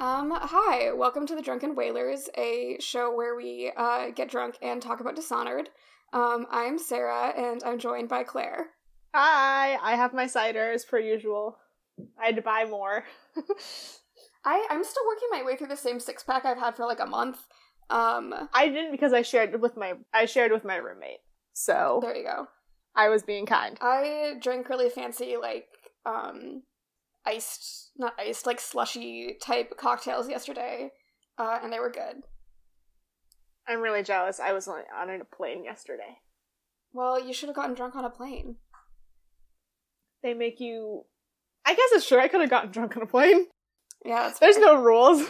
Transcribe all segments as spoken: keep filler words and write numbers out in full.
Um, hi, welcome to the Drunken Whalers, a show where we uh, get drunk and talk about Dishonored. Um, I'm Sarah, and I'm joined by Claire. Hi, I have my cider as per usual. I had to buy more. I, I'm still working my way through the same six-pack I've had for like a month. Um, I didn't because I shared with my I shared with my roommate. So there you go. I was being kind. I drank really fancy, like, um, iced, not iced, like slushy type cocktails yesterday, uh, and they were good. I'm really jealous. I was on, on a plane yesterday. Well, you should have gotten drunk on a plane. They make you... I guess it's true. I could have gotten drunk on a plane. Yeah, that's There's fair. no rules.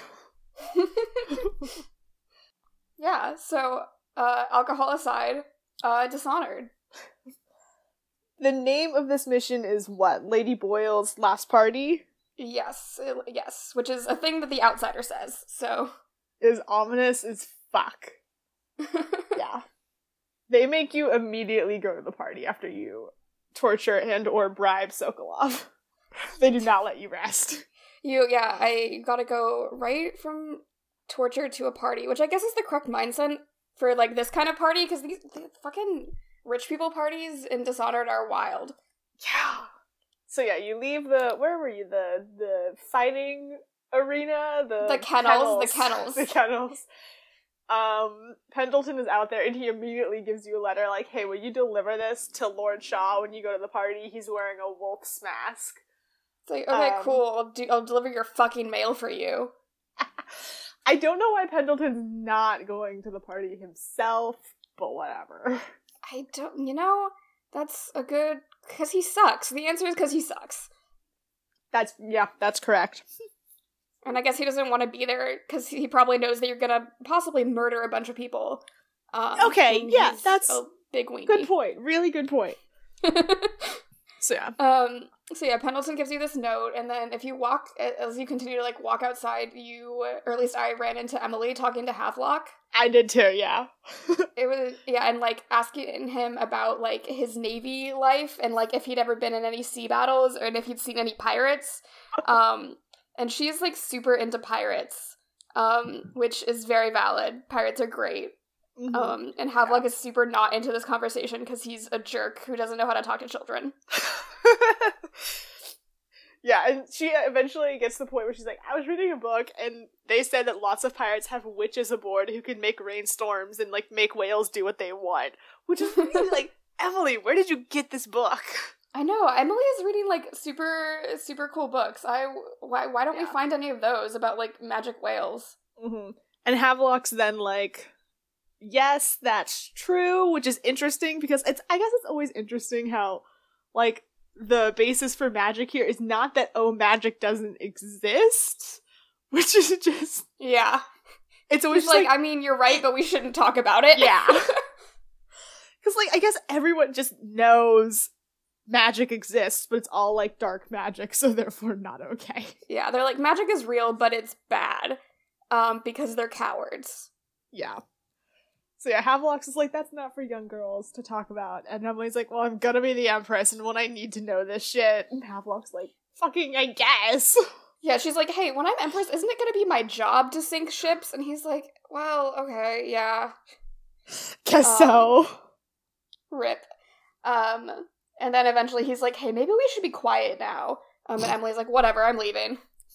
Yeah, so, uh, alcohol aside, uh, Dishonored. The name of this mission is what? Lady Boyle's Last Party? Yes, it, yes, which is a thing that the outsider says, so. Is ominous as fuck. Yeah. They make you immediately go to the party after you torture and or bribe Sokolov. They do not let you rest. You, yeah, I gotta go right from torture to a party, which I guess is the correct mindset for, like, this kind of party, because these, these fucking rich people parties in Dishonored are wild. Yeah. So yeah, you leave the, where were you? The, the fighting arena? The, The kennels, the kennels. The kennels. Um, Pendleton is out there and he immediately gives you a letter like, hey, will you deliver this to Lord Shaw when you go to the party? He's wearing a wolf's mask. It's like, okay, Um, cool, I'll, do, I'll deliver your fucking mail for you. I don't know why Pendleton's not going to the party himself, but whatever. I don't, you know, that's a good, because he sucks. The answer is because he sucks. That's, yeah, that's correct. And I guess he doesn't want to be there because he probably knows that you're gonna possibly murder a bunch of people. Um, Okay, and yeah, he's that's a big weenie. Good point. Really good point. So yeah. um. So yeah, Pendleton gives you this note, and then if you walk, as you continue to like walk outside, you, or at least I ran into Emily talking to Havelock. I did too. Yeah. It was, yeah, and like asking him about like his Navy life and like if he'd ever been in any sea battles or if he'd seen any pirates. Um. And she's, like, super into pirates, um, which is very valid. Pirates are great. Mm-hmm. Um, and Havelock Yeah. is super not into this conversation because he's a jerk who doesn't know how to talk to children. Yeah, and she eventually gets to the point where she's like, I was reading a book, and they said that lots of pirates have witches aboard who can make rainstorms and, like, make whales do what they want. Which is really, like, Emily, where did you get this book? I know, Emily is reading, like, super, super cool books. I, why, why don't Yeah. we find any of those about, like, magic whales? Mm-hmm. And Havelock's then like, yes, that's true, which is interesting because it's, I guess it's always interesting how, like, the basis for magic here is not that, oh, magic doesn't exist, which is just... Yeah. It's always She's like, like, I mean, you're right, but we shouldn't talk about it. yeah. Because, like, I guess everyone just knows magic exists, but it's all, like, dark magic, so therefore not okay. Yeah, they're like, magic is real, but it's bad. Um, because they're cowards. Yeah. So yeah, Havelock's is like, that's not for young girls to talk about. And Emily's like, well, I'm gonna be the Empress, and when I need to know this shit. And Havelock's like, fucking, I guess. Yeah, she's like, hey, when I'm Empress, isn't it gonna be my job to sink ships? And he's like, well, okay, yeah. Guess Um, so. Rip. Um, and then eventually he's like, hey, maybe we should be quiet now. Um, and Emily's like, whatever, I'm leaving.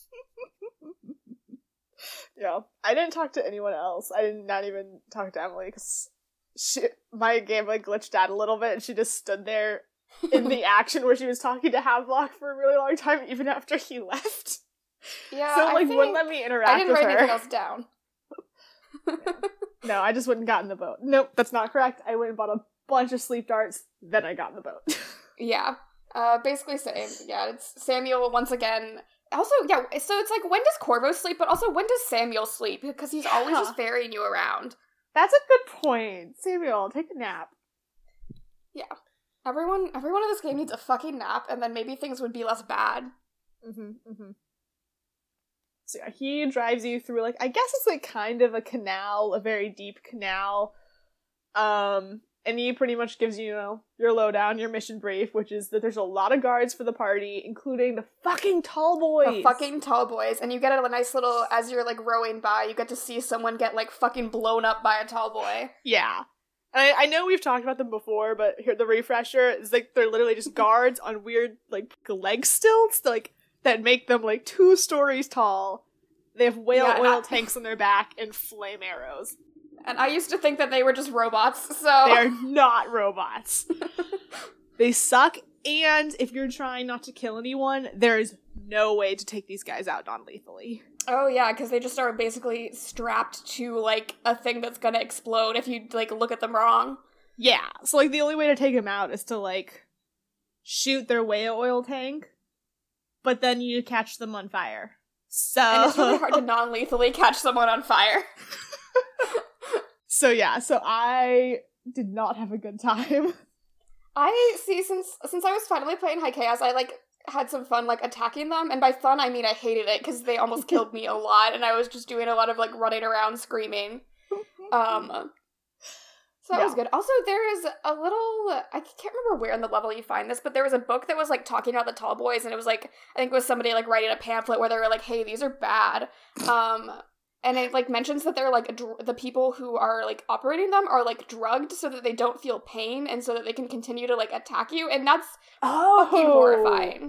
Yeah. I didn't talk to anyone else. I did not even talk to Emily, because she, my game, like, glitched out a little bit, and she just stood there in the action where she was talking to Havelock for a really long time, even after he left. Yeah, So, I like, think wouldn't let me interact I didn't with write her. anything else down. No, I just wouldn't got in the boat. Nope, that's not correct. I went and bought a bunch of sleep darts, then I got in the boat. Yeah. Uh, basically same. Yeah, it's Samuel once again. Also, yeah, so it's like, when does Corvo sleep, but also when does Samuel sleep? Because he's always Yeah. just ferrying you around. That's a good point. Samuel, take a nap. Yeah. Everyone, everyone in this game needs a fucking nap, and then maybe things would be less bad. Mm-hmm, mm-hmm. So yeah, he drives you through, like, I guess it's like kind of a canal, a very deep canal. Um, And he pretty much gives you, you know, your lowdown, your mission brief, which is that there's a lot of guards for the party, including the fucking tall boys. The fucking tall boys. And you get a nice little, as you're, like, rowing by, you get to see someone get, like, fucking blown up by a tall boy. Yeah. And I, I know we've talked about them before, but here, the refresher is, like, they're literally just guards on weird, like, leg stilts, like, that make them, like, two stories tall. They have whale Yeah, oil I- tanks on their back and flame arrows. And I used to think that they were just robots, so... They're not robots. They suck, and if you're trying not to kill anyone, there is no way to take these guys out non-lethally. Oh, yeah, because they just are basically strapped to, like, a thing that's gonna explode if you, like, look at them wrong. Yeah, so, like, the only way to take them out is to, like, shoot their whale oil tank, but then you catch them on fire. So... And it's really hard to non-lethally catch someone on fire. So yeah, so I did not have a good time. I, see, since since I was finally playing High Chaos, I, like, had some fun, like, attacking them, and by fun, I mean I hated it, because they almost killed me a lot, and I was just doing a lot of, like, running around screaming. Um... So that Yeah. was good. Also, there is a little, I can't remember where in the level you find this, but there was a book that was, like, talking about the tall boys, and it was, like, I think it was somebody, like, writing a pamphlet where they were like, hey, these are bad. Um, and it, like, mentions that they're, like, dr- the people who are, like, operating them are, like, drugged so that they don't feel pain and so that they can continue to, like, attack you, and that's Oh, fucking horrifying.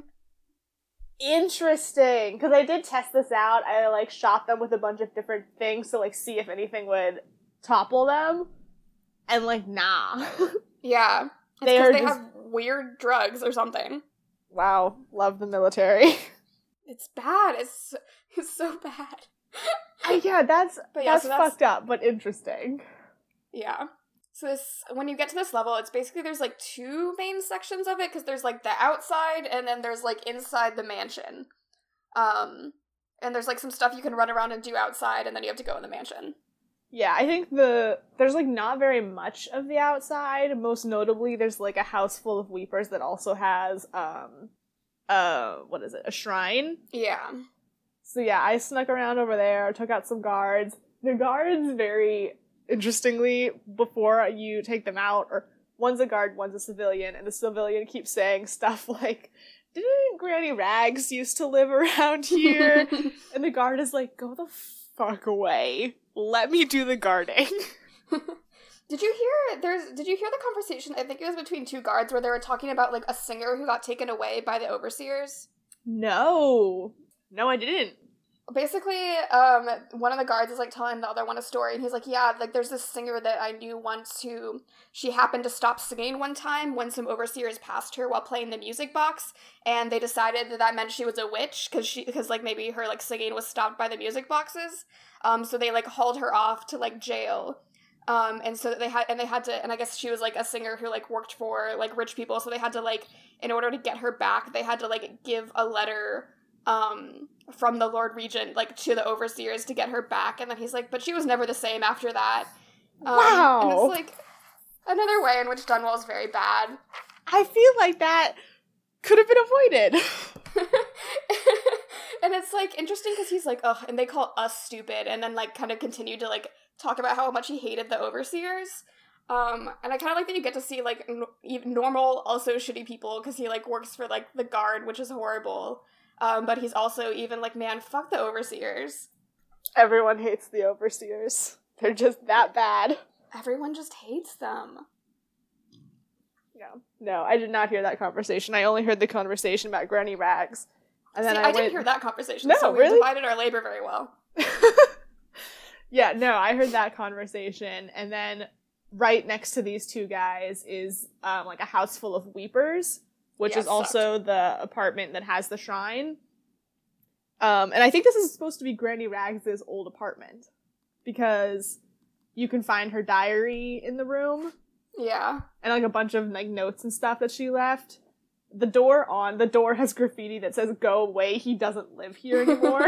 Interesting, because I did test this out. I, like, shot them with a bunch of different things to, like, see if anything would topple them. And, like, nah. Yeah. It's They because are they just- have weird drugs or something. Wow, love the military. It's bad. It's, it's so bad. Uh, yeah, that's, But yeah, that's so that's- fucked up, but interesting. Yeah. So this, when you get to this level, it's basically, there's, like, two main sections of it, because there's, like, the outside, and then there's, like, inside the mansion. Um, and there's, like, some stuff you can run around and do outside, and then you have to go in the mansion. Yeah, I think the there's, like, not very much of the outside. Most notably, there's, like, a house full of weepers that also has, um, uh, what is it, a shrine? Yeah. So yeah, I snuck around over there, took out some guards. The guards, very interestingly, before you take them out, or one's a guard, one's a civilian, and the civilian keeps saying stuff like, didn't Granny Rags used to live around here? And the guard is like, go the fuck away. Let me do the guarding. Did you hear, there's, did you hear the conversation, I think it was between two guards, where they were talking about, like, a singer who got taken away by the overseers? No. No, I didn't. Basically, um, one of the guards is, like, telling the other one a story, and he's like, yeah, like, there's this singer that I knew once who, she happened to stop singing one time when some overseers passed her while playing the music box, and they decided that that meant she was a witch, because she, because, like, maybe her, like, singing was stopped by the music boxes, um, so they, like, hauled her off to, like, jail, um, and so they had, and they had to, and I guess she was, like, a singer who, like, worked for, like, rich people, so they had to, like, in order to get her back, they had to, like, give a letter, um, from the Lord Regent, like, to the overseers to get her back, and then he's like, but she was never the same after that. Um, Wow. And it's, like, another way in which Dunwall is very bad. I feel like that could have been avoided. And it's, like, interesting because he's like, ugh, and they call us stupid, and then, like, kind of continue to, like, talk about how much he hated the overseers. Um, and I kind of like that you get to see, like, n- even normal, also shitty people, because he, like, works for, like, the guard, which is horrible. Um, but he's also even like, man, fuck the overseers. Everyone hates the overseers. They're just that bad. Everyone just hates them. No. No, I did not hear that conversation. I only heard the conversation about Granny Rags. And then See, I, I didn't went... hear that conversation, No, so we really? divided our labor very well. Yeah, no, I heard that conversation. And then right next to these two guys is um, like a house full of weepers, which Yeah, is also the apartment that has the shrine. Um, and I think this is supposed to be Granny Rags' old apartment, because you can find her diary in the room. Yeah. And like a bunch of like notes and stuff that she left. The door on, the door has graffiti that says, go away, he doesn't live here anymore.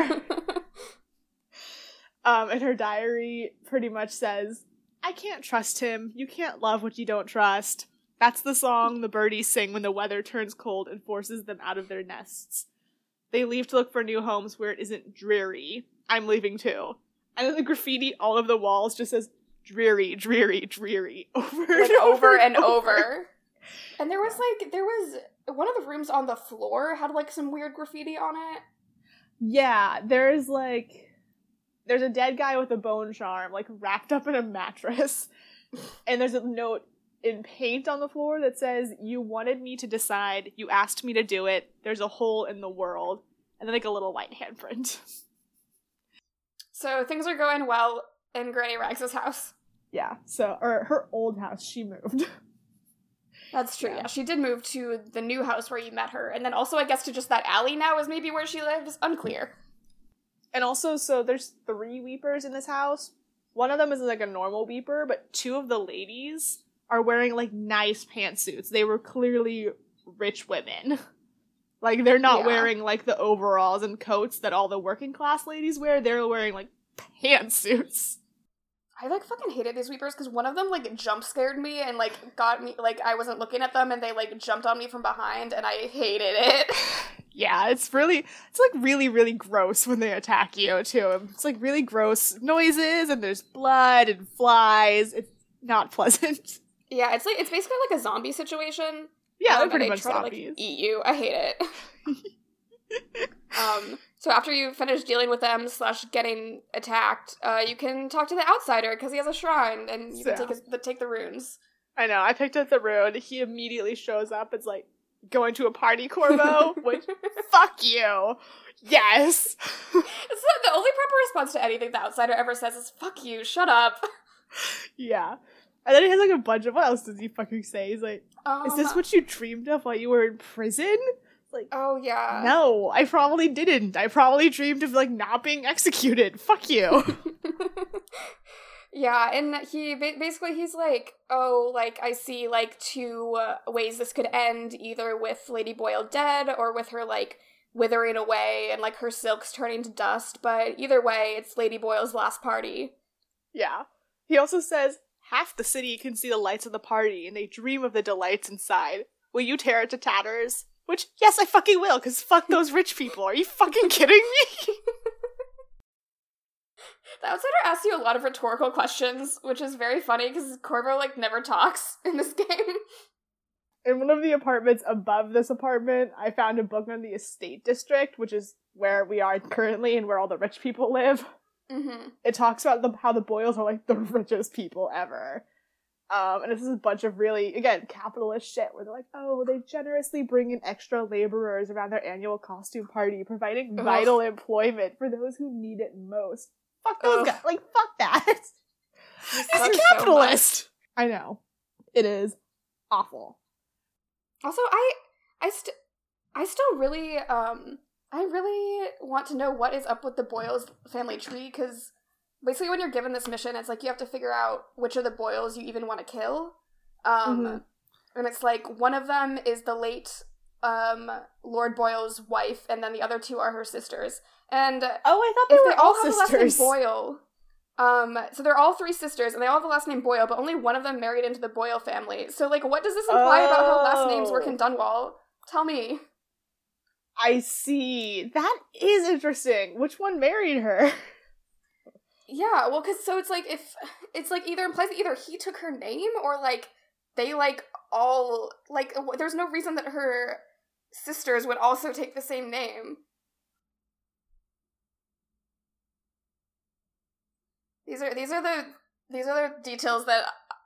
um, and her diary pretty much says, I can't trust him. You can't love what you don't trust. That's the song the birdies sing when the weather turns cold and forces them out of their nests. They leave to look for new homes where it isn't dreary. I'm leaving too. And then the graffiti all over the walls just says, dreary, dreary, dreary, over like and over, over and over. over. And there was like there was one of the rooms on the floor had like some weird graffiti on it. Yeah, there's like there's a dead guy with a bone charm like wrapped up in a mattress, and there's a note in paint on the floor that says, "You wanted me to decide. You asked me to do it. There's a hole in the world," and then like a little white handprint. So things are going well in Granny Rags' house. Yeah. So, or her old house. She moved. That's true, Yeah. yeah. She did move to the new house where you met her. And then also, I guess, to just that alley now is maybe where she lives. Unclear. And also, so there's three weepers in this house. One of them is like a normal weeper, but two of the ladies are wearing like nice pantsuits. They were clearly rich women. Like, they're not Yeah. wearing like the overalls and coats that all the working class ladies wear. They're wearing like pantsuits. I, like, fucking hated these weepers because one of them, like, jump scared me and, like, got me, like, I wasn't looking at them and they, like, jumped on me from behind and I hated it. Yeah, it's really, it's like really, really gross when they attack you too. It's like really gross noises and there's blood and flies. It's not pleasant. Yeah, it's, like, it's basically like a zombie situation. Yeah, um, they're pretty and they much try zombies. To, like, eat you. I hate it. um, so after you finish dealing with them slash getting attacked, uh, you can talk to the outsider because he has a shrine and you So. can take his, the, take the runes. I know, I picked up the rune. He immediately shows up. It's like, going to a party, Corvo? Which, fuck you. Yes. It's like the only proper response to anything the outsider ever says is, fuck you, shut up. Yeah. And then he has like a bunch of, what else does he fucking say? He's like, Um, is this what you dreamed of while you were in prison? Like, Oh, yeah. no, I probably didn't. I probably dreamed of like not being executed. Fuck you. Yeah, and he ba- basically he's like, oh, like I see like two uh, ways this could end, either with Lady Boyle dead or with her like withering away and like her silks turning to dust. But either way, it's Lady Boyle's last party. Yeah. He also says, half the city can see the lights of the party and they dream of the delights inside. Will you tear it to tatters? Which, yes, I fucking will, because fuck those rich people. Are you fucking kidding me? The outsider asks you a lot of rhetorical questions, which is very funny because Corvo like never talks in this game. In one of the apartments above this apartment, I found a book on the estate district, which is where we are currently and where all the rich people live. Mm-hmm. It talks about the, how the Boyles are like the richest people ever. Um, and this is a bunch of really, again, capitalist shit where they're like, oh, they generously bring in extra laborers around their annual costume party, providing Ugh. vital employment for those who need it most. Fuck those Ugh. guys. Like, fuck that. He's suck a so capitalist. I know. It is awful. Also, I, I st- I still really, um, I really want to know what is up with the Boyles family tree, because basically when you're given this mission, it's like you have to figure out which of the Boyles you even want to kill. Um, Mhm. and it's like one of them is the late, um, Lord Boyle's wife, and then the other two are her sisters. And Oh, I thought they if were they all all have sisters. the last name Boyle, um, so they're all three sisters, and they all have the last name Boyle, but only one of them married into the Boyle family. So, like, what does this imply about how last names work in Oh. Dunwall? Tell me. I see. That is interesting. Which one married her? Yeah, well, because so it's like if it's like either implies that either he took her name or like they like all like w- there's no reason that her sisters would also take the same name. These are these are the these are the details that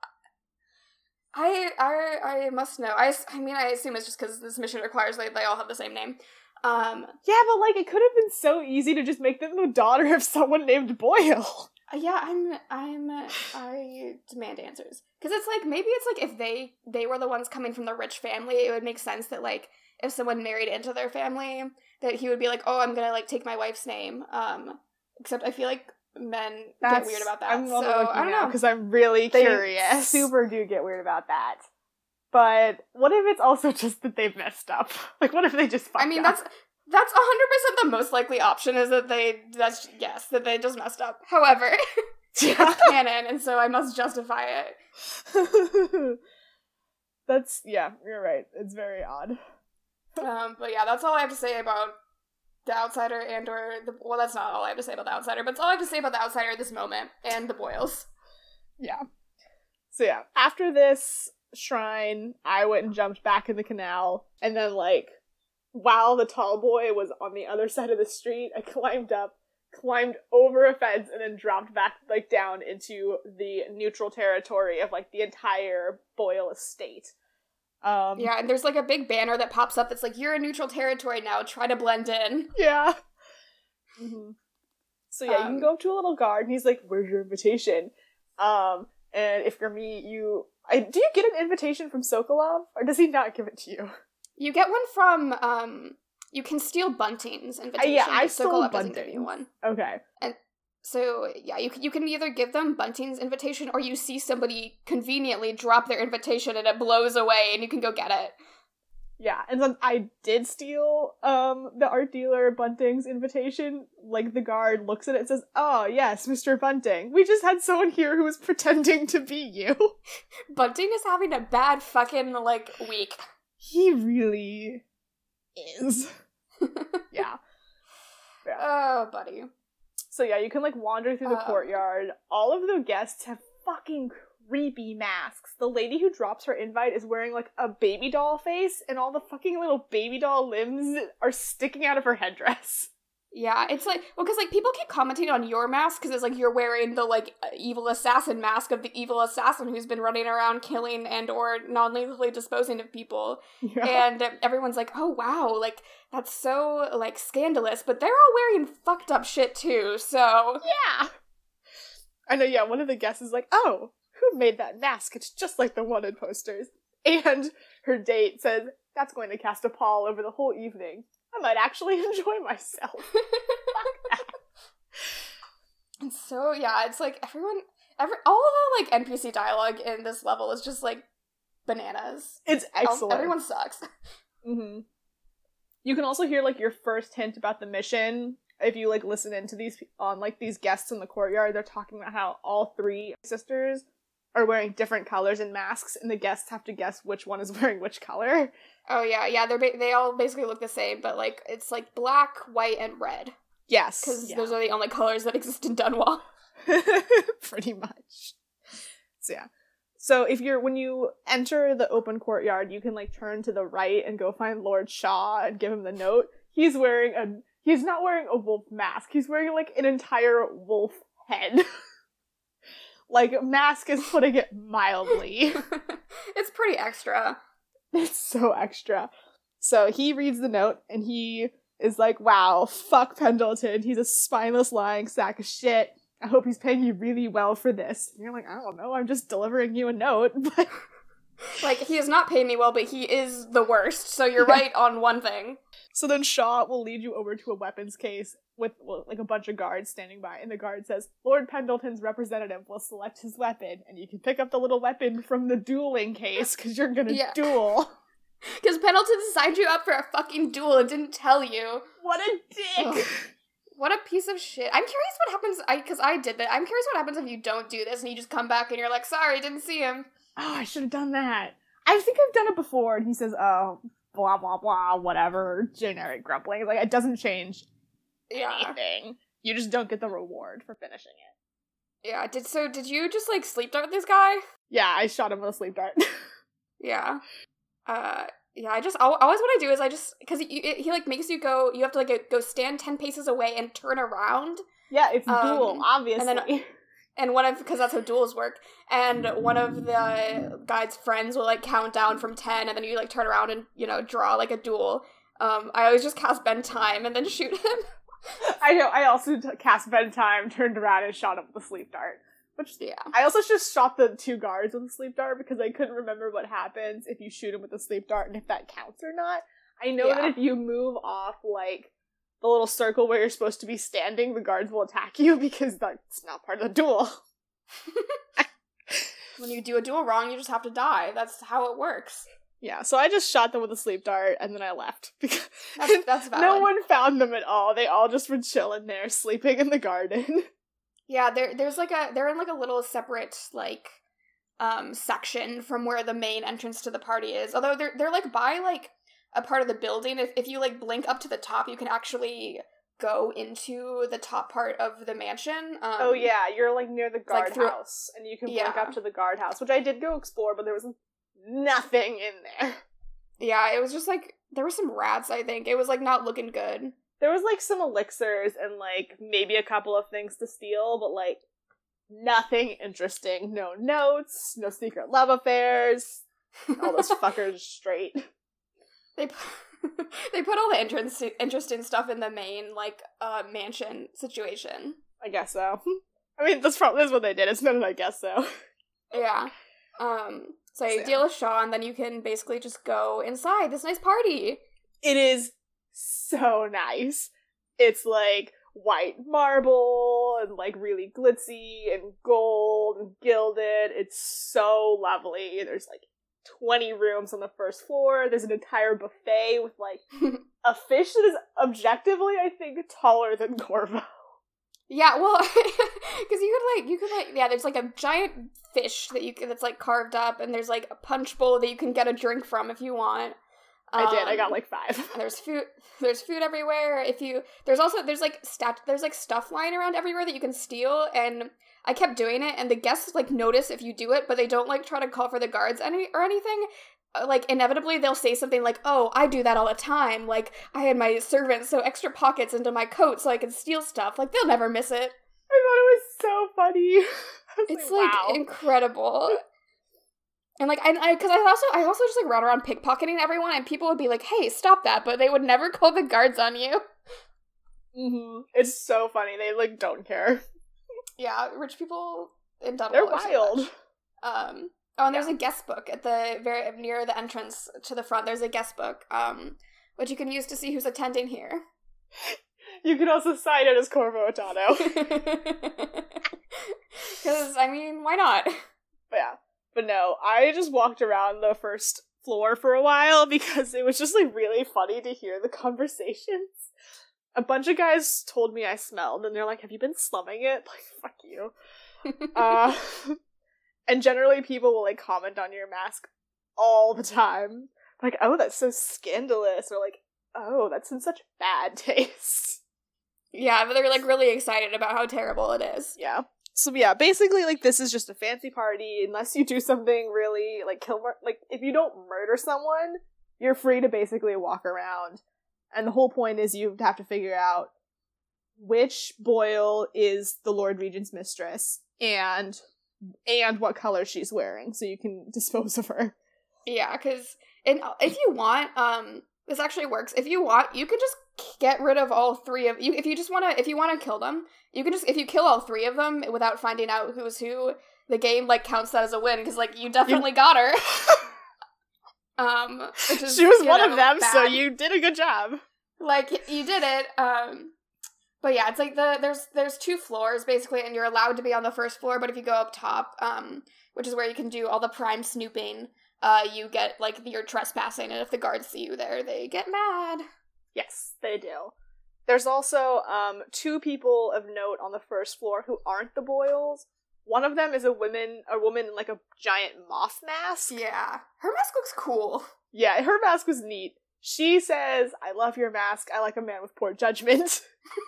I I I must know. I, s- I mean I assume it's just because this mission requires they they all have the same name. Um, Yeah, but like it could have been so easy to just make them the daughter of someone named Boyle. yeah, I'm I'm I demand answers because it's like maybe it's like if they they were the ones coming from the rich family, it would make sense that like if someone married into their family, that he would be like, oh, I'm gonna like take my wife's name. Um, except I feel like men get weird about that. I'm So I don't know. because I'm really They curious. super do get weird about that. But what if it's also just that they've messed up? Like, what if they just fucked I mean, up? that's that's one hundred percent the most likely option is that they that's yes that they just messed up. However, Yeah. it's canon, and so I must justify it. That's, yeah, you're right. It's very odd. Um, but yeah, that's all I have to say about the Outsider and or the well, that's not all I have to say about the Outsider, but it's all I have to say about the Outsider at this moment and the Boyles. Yeah. So yeah, after this shrine, I went and jumped back in the canal, and then, like, while the tall boy was on the other side of the street, I climbed up, climbed over a fence, and then dropped back, like, down into the neutral territory of, like, the entire Boyle estate. Um, yeah, and there's, like, a big banner that pops up that's like, you're in neutral territory now, try to blend in. Yeah. Mm-hmm. So yeah, um, you can go up to a little guard, and he's like, where's your invitation? Um, and if you're me, you... I, do you get an invitation from Sokolov, or does he not give it to you? You get one from, um... You can steal Bunting's invitation, uh, yeah, I but stole Sokolov Bunting. doesn't give you one. Okay. And so, yeah, you can, you can either give them Bunting's invitation, or you see somebody conveniently drop their invitation and it blows away, and you can go get it. Yeah, and then I did steal um the art dealer Bunting's invitation. Like, the guard looks at it and says, oh, yes, Mister Bunting. We just had someone here who was pretending to be you. Bunting is having a bad fucking, like, week. He really is. yeah. yeah. Oh, buddy. So yeah, you can, like, wander through the uh, courtyard. All of the guests have fucking creepy masks. The lady who drops her invite is wearing, like, a baby doll face, and all the fucking little baby doll limbs are sticking out of her headdress. Yeah, it's like, well, because, like, people keep commenting on your mask, because it's like you're wearing the, like, evil assassin mask of the evil assassin who's been running around killing and or non-lethally disposing of people. Yeah. And everyone's like, oh, wow, like, that's so, like, scandalous, but they're all wearing fucked up shit, too, so... Yeah! I know, yeah, one of the guests is like, oh, who made that mask? It's just like the wanted posters. And her date says, that's going to cast a pall over the whole evening. I might actually enjoy myself. Fuck that. And so, yeah, it's like everyone, every all of the, like, N P C dialogue in this level is just, like, bananas. It's excellent. Everyone sucks. Mm-hmm. You can also hear, like, your first hint about the mission. If you, like, listen into these, on, like, these guests in the courtyard, they're talking about how all three sisters are wearing different colors and masks, and the guests have to guess which one is wearing which color. Oh, yeah, yeah, they're ba- they all basically look the same, but, like, it's, like, black, white, and red. Yes. Because yeah. those are the only colors that exist in Dunwall. Pretty much. So, yeah. So, if you're, when you enter the open courtyard, you can, like, turn to the right and go find Lord Shaw and give him the note. He's wearing a, he's not wearing a wolf mask, he's wearing, like, an entire wolf head. Like, mask is putting it mildly. It's pretty extra. It's so extra. So he reads the note, and he is like, wow, fuck Pendleton. He's a spineless, lying sack of shit. I hope he's paying you really well for this. And you're like, I don't know, I'm just delivering you a note. But like, he is not paying me well, but he is the worst, so you're yeah. right on one thing. So then Shaw will lead you over to a weapons case with, well, like, a bunch of guards standing by, and the guard says, Lord Pendleton's representative will select his weapon, and you can pick up the little weapon from the dueling case, because you're gonna yeah. duel. Because Pendleton signed you up for a fucking duel and didn't tell you. What a dick! Ugh. What a piece of shit. I'm curious what happens, I because I did that, I'm curious what happens if you don't do this, and you just come back and you're like, sorry, didn't see him. Oh, I should have done that. I think I've done it before, and he says, oh, blah, blah, blah, whatever, generic grumbling. Like, it doesn't change yeah. anything. You just don't get the reward for finishing it. Yeah, did so, did you just, like, sleep dart this guy? Yeah, I shot him with a sleep dart. yeah. Uh, yeah, I just, always what I do is I just, because he, he, like, makes you go, you have to, like, go stand ten paces away and turn around. Yeah, it's um, duel, obviously. And then, And one of, because that's how duels work, and one of the guy's friends will, like, count down from ten, and then you, like, turn around and, you know, draw, like, a duel. Um, I always just cast Bend Time and then shoot him. I know, I also t- cast Bend Time, turned around, and shot him with a sleep dart. Which, yeah. I also just shot the two guards with a sleep dart, because I couldn't remember what happens if you shoot him with a sleep dart, and if that counts or not. I know yeah. that if you move off, like, the little circle where you're supposed to be standing, the guards will attack you, because that's not part of the duel. When you do a duel wrong, you just have to die. That's how it works. Yeah, so I just shot them with a sleep dart, and then I left. Because that's, that's valid. No one found them at all. They all just were chilling there, sleeping in the garden. Yeah, there, there's like a, they're in like a little separate, like, um, section from where the main entrance to the party is. Although they're, they're like by, like, a part of the building. If, if you, like, blink up to the top, you can actually go into the top part of the mansion. Um, oh yeah, you're like near the guardhouse, through- and you can yeah. walk up to the guardhouse, which I did go explore, but there was nothing in there. Yeah, it was just like, there were some rats, I think. It was like not looking good. There was like some elixirs and like maybe a couple of things to steal, but like nothing interesting. No notes, no secret love affairs. All those fuckers straight. They put, they put all the interest, interesting stuff in the main, like, uh, mansion situation. I guess so. I mean, that's probably that's what they did. It's not an I guess so. Yeah. Um, so you So, deal with Shaw, and then you can basically just go inside this nice party. It is so nice. It's like white marble and like really glitzy and gold and gilded. It's so lovely. There's like twenty rooms on the first floor. There's an entire buffet with like a fish that is objectively, I think, taller than Corvo. Yeah, well, because you could, like, you could, like, yeah, there's, like, a giant fish that you can, that's, like, carved up, and there's, like, a punch bowl that you can get a drink from if you want. I did. I Um, got like five. and there's food, there's food everywhere. If you, there's also, there's, like, stat, there's, like, stuff lying around everywhere that you can steal, and I kept doing it, and the guests, like, notice if you do it, but they don't, like, try to call for the guards any, or anything. Like, inevitably, they'll say something like, oh, I do that all the time. Like, I had my servants sew extra pockets into my coat so I could steal stuff. Like, they'll never miss it. I thought it was so funny. I was It's, like, like, wow. incredible. And, like, I, I, because I also, I also just, like, run around pickpocketing everyone, and people would be like, hey, stop that, but they would never call the guards on you. Mm-hmm. It's so funny. They, like, don't care. Yeah, rich people in Dunwall They're are so wild. much. Um... Oh, and there's Yeah. a guest book at the very near the entrance to the front. There's a guest book, um, which you can use to see who's attending here. You can also sign it as Corvo Atano. Because I mean, why not? But yeah. But no, I just walked around the first floor for a while because it was just like really funny to hear the conversations. A bunch of guys told me I smelled, and they're like, have you been slumming it? Like, fuck you. uh, and generally people will like comment on your mask all the time. Like, oh, that's so scandalous. Or like, oh, that's in such bad taste. Yeah, but they're like really excited about how terrible it is. Yeah. So yeah, basically, like, this is just a fancy party. Unless you do something really, like, kill, mur- like, if you don't murder someone, you're free to basically walk around. And the whole point is you have to figure out which Boyle is the Lord Regent's mistress, and and what color she's wearing, so you can dispose of her. Yeah, because if you want, um, this actually works. If you want, you can just get rid of all three of you. If you just want to, if you want to kill them, you can just, if you kill all three of them without finding out who's who, the game, like, counts that as a win, because, like, you definitely you- got her. um, which is, she was one know, of them, bad. so you did a good job. Like, you did it, um... But yeah, it's like the there's there's two floors basically, and you're allowed to be on the first floor. But if you go up top, um, which is where you can do all the prime snooping, uh, you get like you're trespassing, and if the guards see you there, they get mad. Yes, they do. There's also um two people of note on the first floor who aren't the Boyles. One of them is a woman, a woman in like a giant moth mask. Yeah, her mask looks cool. Yeah, her mask was neat. She says, "I love your mask. I like a man with poor judgment."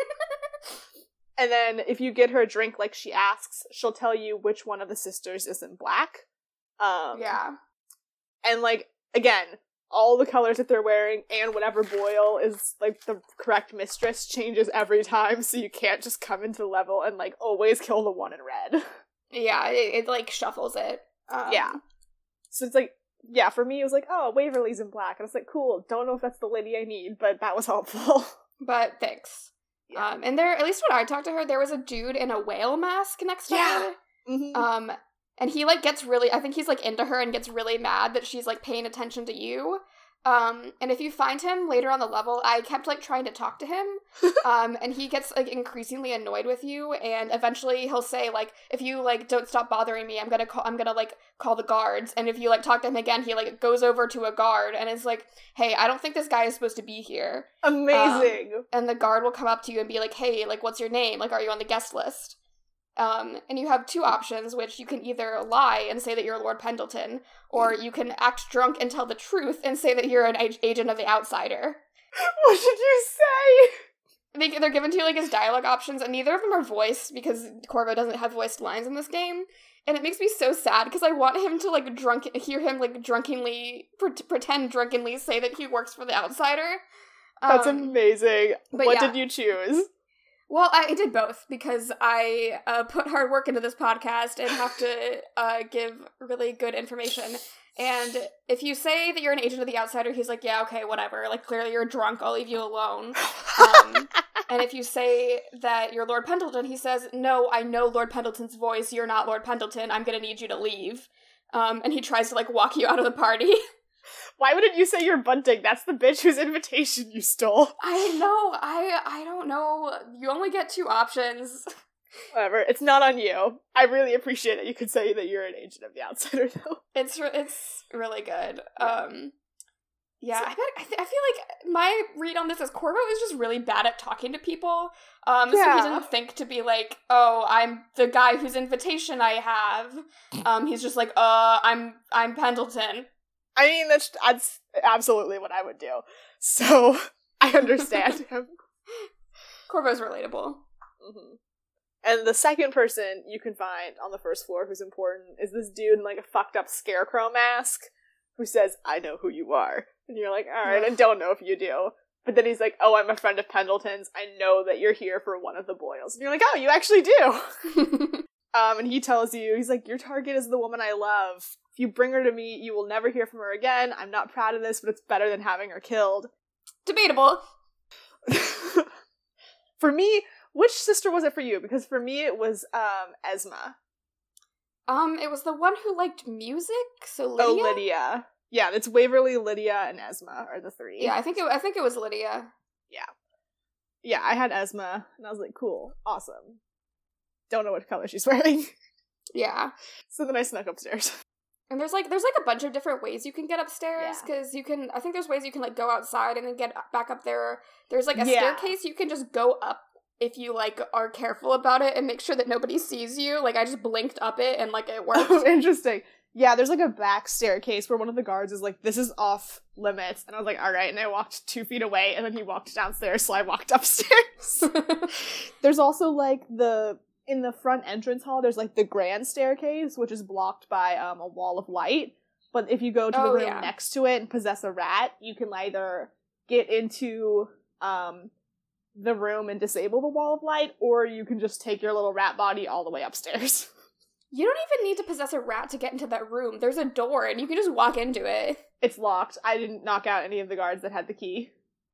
And then if you get her a drink like she asks, she'll tell you which one of the sisters is in black. Um, yeah. And, like, again, all the colors that they're wearing and whatever Boyle is, like, the correct mistress changes every time, so you can't just come into the level and, like, always kill the one in red. Yeah, it, it like, shuffles it. Um, Yeah. So it's like, yeah, for me it was like, oh, Waverly's in black. And it's like, cool, don't know if that's the lady I need, but that was helpful. But thanks. Yeah. Um, and there, at least when I talked to her, there was a dude in a whale mask next to Yeah. her. Mm-hmm. Um, and he, like, gets really, I think he's, like, into her and gets really mad that she's, like, paying attention to you. Um, and if you find him later on the level, I kept, like, trying to talk to him. um, and he gets, like, increasingly annoyed with you, and eventually he'll say, like, if you, like, don't stop bothering me, I'm gonna call, I'm gonna, like, call the guards. And if you, like, talk to him again, he, like, goes over to a guard and is like, hey, I don't think this guy is supposed to be here. Amazing. Um, and the guard will come up to you and be like, hey, like, what's your name? Like, are you on the guest list? Um, and you have two options, which you can either lie and say that you're Lord Pendleton, or you can act drunk and tell the truth and say that you're an ag- agent of the Outsider. What did you say? they, they're given to you, like, as dialogue options, and neither of them are voiced, because Corvo doesn't have voiced lines in this game. And it makes me so sad, because I want him to, like, drunk hear him, like, drunkenly, pre- pretend drunkenly say that he works for the Outsider. That's um, amazing. but What yeah. did you choose? Well, I did both, because I uh, put hard work into this podcast and have to uh, give really good information. And if you say that you're an agent of the Outsider, he's like, yeah, okay, whatever. Like, clearly you're drunk, I'll leave you alone. Um, and if you say that you're Lord Pendleton, he says, no, I know Lord Pendleton's voice, you're not Lord Pendleton, I'm gonna need you to leave. Um, and he tries to, like, walk you out of the party. Why wouldn't you say you're Bunting? That's the bitch whose invitation you stole. I know, I I don't know. You only get two options. Whatever, it's not on you. I really appreciate it. You could say that you're an agent of the Outsider, though. It's re- it's really good. Um, yeah, I, bet, I, th- I feel like my read on this is Corvo is just really bad at talking to people. Um, so Yeah. he didn't think to be like, oh, I'm the guy whose invitation I have. Um, he's just like, uh, I'm I'm Pendleton. I mean, that's, that's absolutely what I would do. So, I understand him. Corvo's relatable. Mm-hmm. And the second person you can find on the first floor who's important is this dude in, like, a fucked up scarecrow mask who says, I know who you are. And you're like, alright, I don't know if you do. But then he's like, oh, I'm a friend of Pendleton's. I know that you're here for one of the Boyles. And you're like, oh, you actually do! um, and he tells you, he's like, your target is the woman I love. If you bring her to me, you will never hear from her again. I'm not proud of this, but it's better than having her killed. Debatable. For me, which sister was it for you? Because for me, it was um Esma. Um, it was the one who liked music, so Lydia? Oh, Lydia. Yeah, it's Waverly, Lydia, and Esma are the three. Yeah, I think it I think it was Lydia. Yeah. Yeah, I had Esma, and I was like, cool, awesome. Don't know what color she's wearing. Yeah. So then I snuck upstairs. And there's like there's like a bunch of different ways you can get upstairs, Yeah. because you can I think there's ways you can like go outside and then get back up there. There's like a Yeah. staircase you can just go up if you like are careful about it and make sure that nobody sees you. Like I just blinked up it and like it worked. Oh, interesting. Yeah, there's like a back staircase where one of the guards is like, this is off limits. And I was like, alright, and I walked two feet away, and then he walked downstairs, so I walked upstairs. There's also like the, in the front entrance hall, there's like the grand staircase, which is blocked by um, a wall of light. But if you go to the Oh, room yeah. next to it and possess a rat, you can either get into um, the room and disable the wall of light, or you can just take your little rat body all the way upstairs. You don't even need to possess a rat to get into that room. There's a door and you can just walk into it. It's locked. I didn't knock out any of the guards that had the key.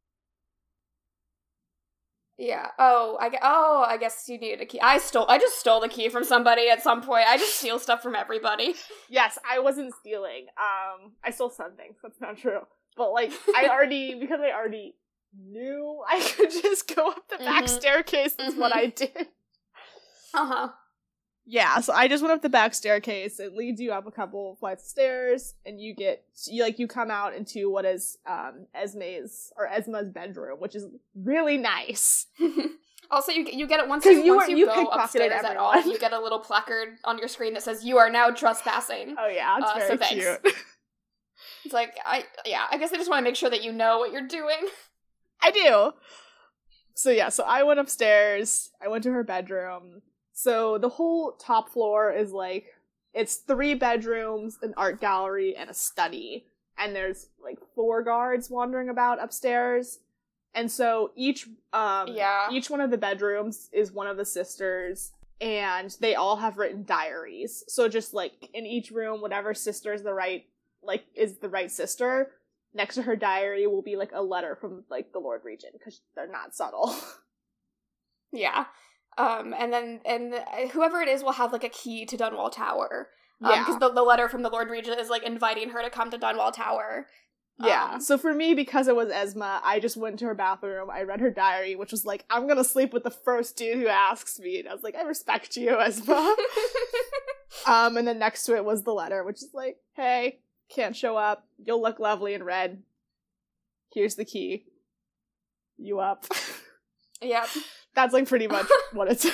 Yeah. Oh, I gue- oh, I guess you needed a key. I stole I just stole the key from somebody at some point. I just steal stuff from everybody. Yes, I wasn't stealing. Um, I stole some things. That's not true. But, like, I already, because I already knew I could just go up the back Mhm. staircase, that's what I did. Uh-huh. Yeah, so I just went up the back staircase. It leads you up a couple flights of stairs, and you get, you, like, you come out into what is, um, Esme's, or Esma's bedroom, which is really nice. Also, you you get it once 'Cause you, you once were- you, you go pickpocketed upstairs at all. everyone. You get a little placard on your screen that says, you are now trespassing. Oh yeah, it's Uh, very so thanks. cute. It's like, I yeah, I guess I just want to make sure that you know what you're doing. I do. So yeah, so I went upstairs. I went to her bedroom. So the whole top floor is like, it's three bedrooms, an art gallery, and a study. And there's like four guards wandering about upstairs. And so each um Yeah. each one of the bedrooms is one of the sisters, and they all have written diaries. So just like in each room, whatever sister is the right like is the right sister, next to her diary will be like a letter from like the Lord Regent, because they're not subtle. Yeah. Um, and then, and whoever it is will have, like, a key to Dunwall Tower. Um, Yeah. because the, the letter from the Lord Regent is, like, inviting her to come to Dunwall Tower. Yeah. Um, So for me, because it was Esma, I just went to her bathroom, I read her diary, which was like, I'm gonna sleep with the first dude who asks me. And I was like, I respect you, Esma. um, and then next to it was the letter, which is like, hey, can't show up. You'll look lovely in red. Here's the key. You up. yeah. That's like pretty much what it said.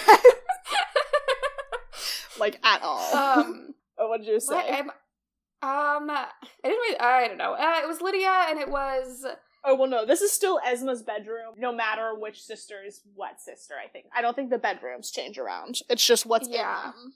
Like, at all. Um, Oh, what did you say? what am, um, I didn't really, I don't know. Uh, it was Lydia, and it was, Oh, well, no, this is still Esma's bedroom, no matter which sister is what sister, I think. I don't think the bedrooms change around. It's just what's Yeah. in them.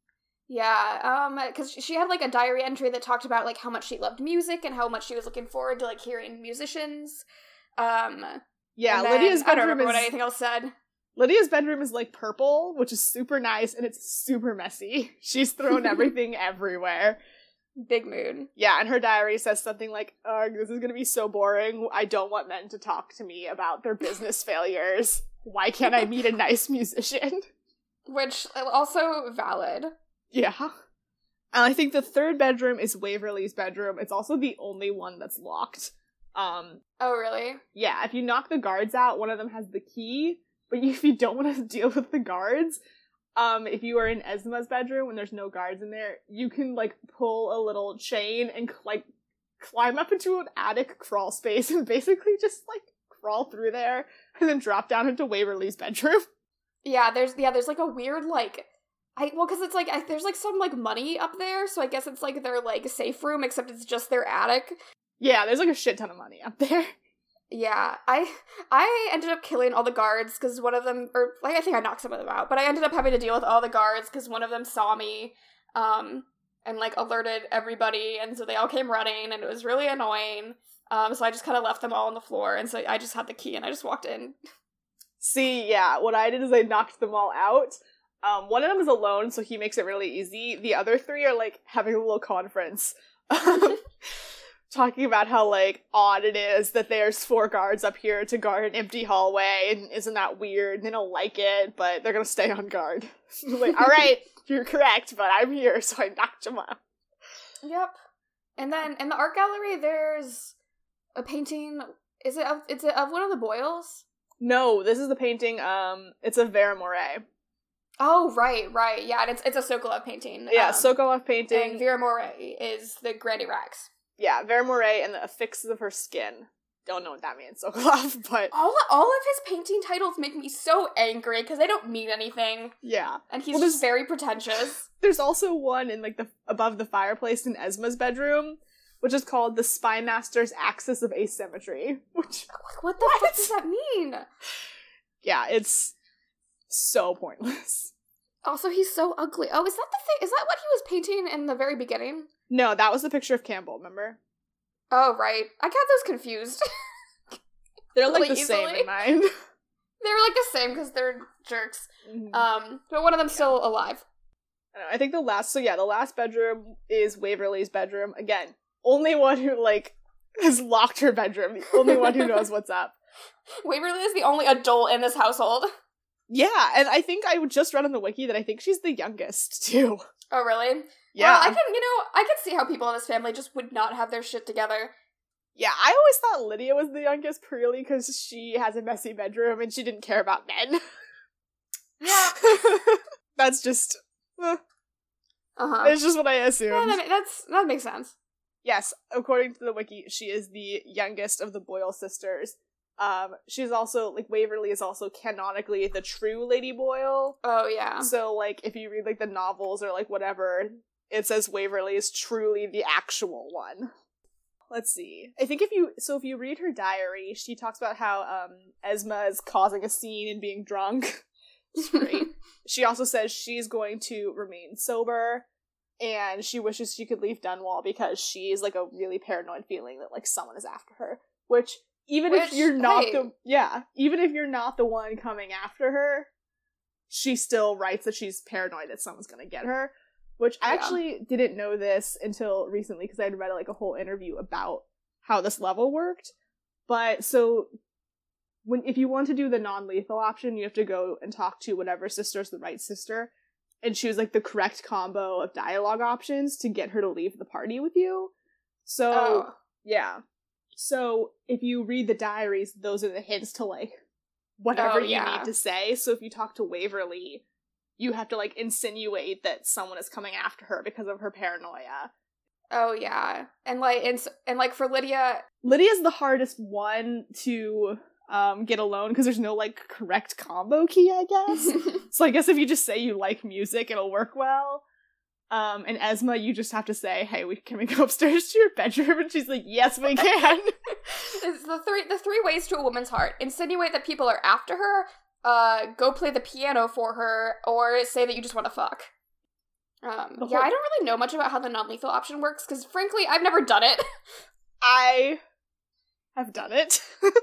Yeah, um, because she had, like, a diary entry that talked about, like, how much she loved music and how much she was looking forward to, like, hearing musicians. Um, Yeah, and then, Lydia's I don't bedroom remember is... what anything else said. Lydia's bedroom is, like, purple, which is super nice, and it's super messy. She's thrown everything everywhere. Big mood. Yeah, and her diary says something like, ugh, this is gonna be so boring. I don't want men to talk to me about their business failures. Why can't I meet a nice musician? Which, also valid. Yeah. And I think the third bedroom is Waverly's bedroom. It's also the only one that's locked. Um, Oh, really? yeah, if you knock the guards out, one of them has the key, but if you don't want to deal with the guards, um, if you are in Esma's bedroom when there's no guards in there, you can, like, pull a little chain and, like, climb up into an attic crawl space and basically just, like, crawl through there and then drop down into Waverly's bedroom. Yeah, there's, yeah, there's, like, a weird, like, I, well, because it's, like, I, there's, like, some, like, money up there, so I guess it's, like, their, like, safe room, except it's just their attic. Yeah, there's, like, a shit ton of money up there. Yeah, I I ended up killing all the guards because one of them, or like I think I knocked some of them out, but I ended up having to deal with all the guards because one of them saw me, um, and like alerted everybody, and so they all came running, and it was really annoying. Um, so I just kind of left them all on the floor, and so I just had the key, and I just walked in. See, yeah, what I did is I knocked them all out. Um, one of them is alone, so he makes it really easy. The other three are, like, having a little conference. Talking about how, like, odd it is that there's four guards up here to guard an empty hallway, and isn't that weird? They don't like it, but they're gonna stay on guard. Like, alright, you're correct, but I'm here, so I knocked them out. Yep. And then in the art gallery, there's a painting. Is it of, is it of one of the Boyles? No, this is the painting, um, it's of Vera Moray. Oh, right, right. Yeah, and it's it's a Sokolov painting. Yeah, um, Sokolov painting. And Vera Moray is the Granny Rags. Yeah, Vera Moray and the affixes of her skin. Don't know what that means, Sokolov, but... All, all of his painting titles make me so angry, because they don't mean anything. Yeah. And he's Well, just very pretentious. There's also one in, like, the above the fireplace in Esma's bedroom, which is called the Spy Master's Axis of Asymmetry, which... What the what? fuck does that mean? Yeah, it's so pointless. Also, he's so ugly. Oh, is that the thing? Is that what he was painting in the very beginning? No, that was the picture of Campbell, remember? Oh, right. I got those confused. They're, like, Really the same easily. in mine. They were, like, the same, because they're jerks. Mm-hmm. Um, but one of them's still alive. I, don't know, I think the last... So, yeah, the last bedroom is Waverly's bedroom. Again, only one who, like, has locked her bedroom. The only one who knows what's up. Waverly is the only adult in this household. Yeah, and I think I just read on the wiki that I think she's the youngest, too. Oh, really? Yeah. Well, I can, you know, I can see how people in this family just would not have their shit together. Yeah, I always thought Lydia was the youngest purely because she has a messy bedroom and she didn't care about men. Yeah. That's just... Uh, uh-huh. It's just what I assumed. Yeah, that, that's, that makes sense. Yes, according to the wiki, she is the youngest of the Boyle sisters. Um, she's also, like, Waverly is also canonically the true Lady Boyle. Oh, yeah. So, like, if you read, like, the novels or, like, whatever, it says Waverly is truly the actual one. Let's see. I think if you, so if you read her diary, she talks about how, um, Esma is causing a scene and being drunk. It's great. She also says she's going to remain sober, and she wishes she could leave Dunwall because she's, like, a really paranoid feeling that, like, someone is after her. Which... Even Which, if you're not hey. the yeah, even if you're not the one coming after her, she still writes that she's paranoid that someone's gonna get her. Which I Yeah. actually didn't know this until recently because I'd read like a whole interview about how this level worked. But so when if you want to do the non-lethal option, you have to go and talk to whatever sister's the right sister and choose like the correct combo of dialogue options to get her to leave the party with you. So Oh. yeah. So, if you read the diaries, those are the hints to, like, whatever Oh, you yeah. need to say. So, if you talk to Waverly, you have to, like, insinuate that someone is coming after her because of her paranoia. Oh, yeah. And, like, and, s- and like, for Lydia... Lydia's the hardest one to um, get alone because there's no, like, correct combo key, I guess. So, I guess if you just say you like music, it'll work well. Um, and Esma, you just have to say, hey, we can we go upstairs to your bedroom? And she's like, yes, we can. It's the three the three ways to a woman's heart. Insinuate that people are after her, uh, go play the piano for her, or say that you just want to fuck. Um, The yeah, whole- I don't really know much about how the non-lethal option works, because frankly, I've never done it. I have done it.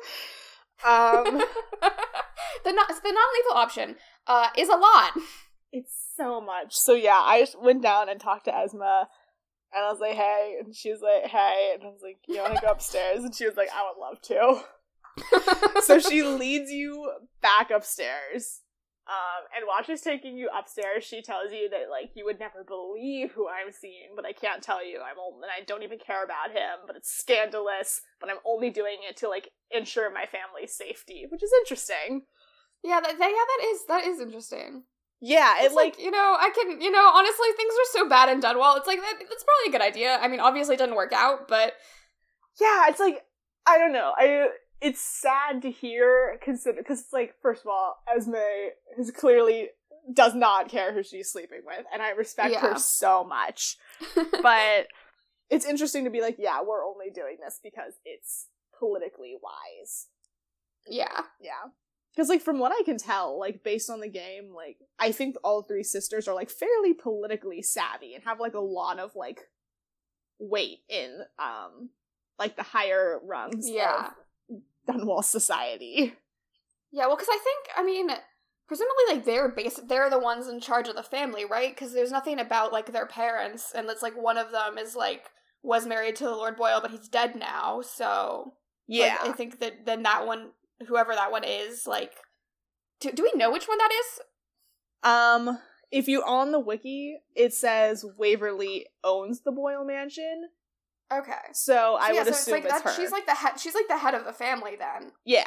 um, the, non- the non-lethal option uh, is a lot. It's so much. So yeah, I just went down and talked to Esma, and I was like, hey, and she was like, hey, and I was like, you want to go upstairs? And she was like, I would love to. So she leads you back upstairs, um, and while she's taking you upstairs, she tells you that, like, you would never believe who I'm seeing, but I can't tell you, I'm old, and I don't even care about him, but it's scandalous, but I'm only doing it to, like, ensure my family's safety, which is interesting. Yeah, that, that, yeah, that is that is interesting. Yeah, it, It's like, like, you know, I can, you know, honestly, things are so bad in Dunwall. It's like, that, that's probably a good idea. I mean, obviously it didn't work out, but... yeah, it's like, I don't know, I, it's sad to hear, consider, because it's like, first of all, Esme is clearly, does not care who she's sleeping with, and I respect Yeah. her so much, but it's interesting to be like, yeah, we're only doing this because it's politically wise. Yeah. Yeah. Because, like, from what I can tell, like, based on the game, like, I think all three sisters are, like, fairly politically savvy and have, like, a lot of, like, weight in, um, like, the higher rungs Yeah. of Dunwall society. Yeah, well, because I think, I mean, presumably, like, they're bas- they're the ones in charge of the family, right? Because there's nothing about, like, their parents, and it's, like, one of them is, like, was married to Lord Boyle, but he's dead now, so... Yeah. Like, I think that then that one... whoever that one is, like, do, do we know which one that is? Um, if you on the wiki, it says Waverly owns the Boyle Mansion, Okay. so I So, yeah, would so it's assume like it's that, her. she's like the head. She's like the head of the family then. Yeah.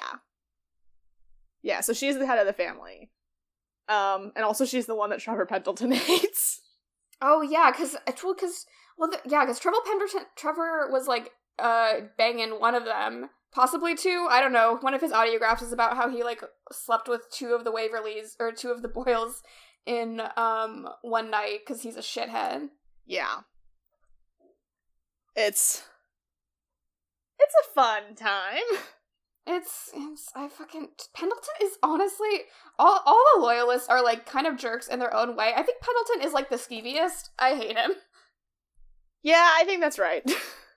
Yeah, so she's the head of the family. Um, and also she's the one that Trevor Pendleton hates. Oh yeah, because well, because well, the, yeah, because Trevor Pendleton, Trevor was like uh banging one of them, possibly two. I don't know. One of his audiographs is about how he like slept with two of the Waverleys or two of the Boyles in um one night because he's a shithead. Yeah. It's... It's a fun time. It's, it's I fucking Pendleton is honestly all all the loyalists are like kind of jerks in their own way. I think Pendleton is like the skeeviest. I hate him. Yeah, I think that's right.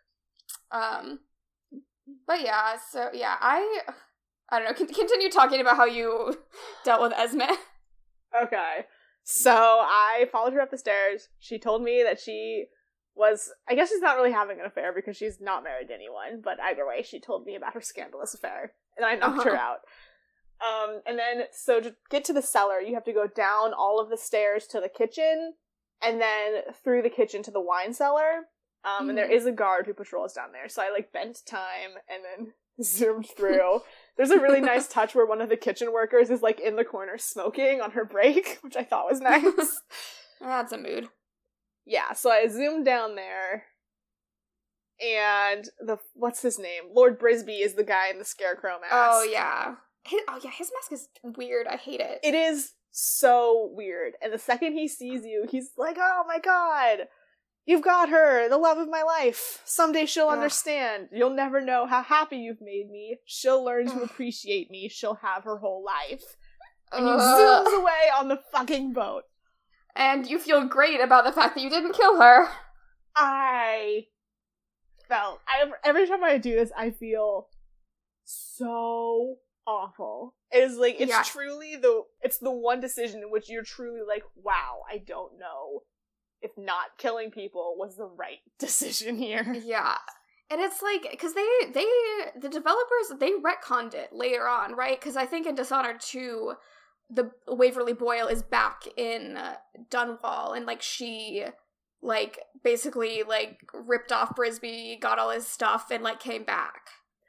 Um, but yeah, so yeah, I I don't know. Con- continue talking about how you dealt with Esme. Okay. So I followed her up the stairs. She told me that she was, I guess she's not really having an affair because she's not married to anyone, but either way, she told me about her scandalous affair, and I knocked Uh-huh. her out. Um, and then, so to get to the cellar, you have to go down all of the stairs to the kitchen, and then through the kitchen to the wine cellar. Um, Mhm. and there is a guard who patrols down there, so I, like, bent time and then zoomed through. There's a really nice touch where one of the kitchen workers is, like, in the corner smoking on her break, which I thought was nice. That's a mood. Yeah, so I zoomed down there, and the, what's his name? Lord Brisby is the guy in the scarecrow mask. Oh yeah. His, oh yeah, his mask is weird. I hate it. It is so weird, and the second he sees you, he's like, oh my god, you've got her, the love of my life. Someday she'll Ugh. understand. You'll never know how happy you've made me. She'll learn to Ugh. appreciate me. She'll have her whole life. And he Ugh. zooms away on the fucking boat. And you feel great about the fact that you didn't kill her. I felt I, every time I do this, I feel so awful. It is like it's Yeah. truly the it's the one decision in which you're truly like, wow, I don't know if not killing people was the right decision here. Yeah. And it's like, because they, they, the developers, they retconned it later on, right? Because I think in Dishonored two, the Waverly Boyle is back in uh, Dunwall, and, like, she, like, basically, like, ripped off Brisby, got all his stuff, and, like, came back.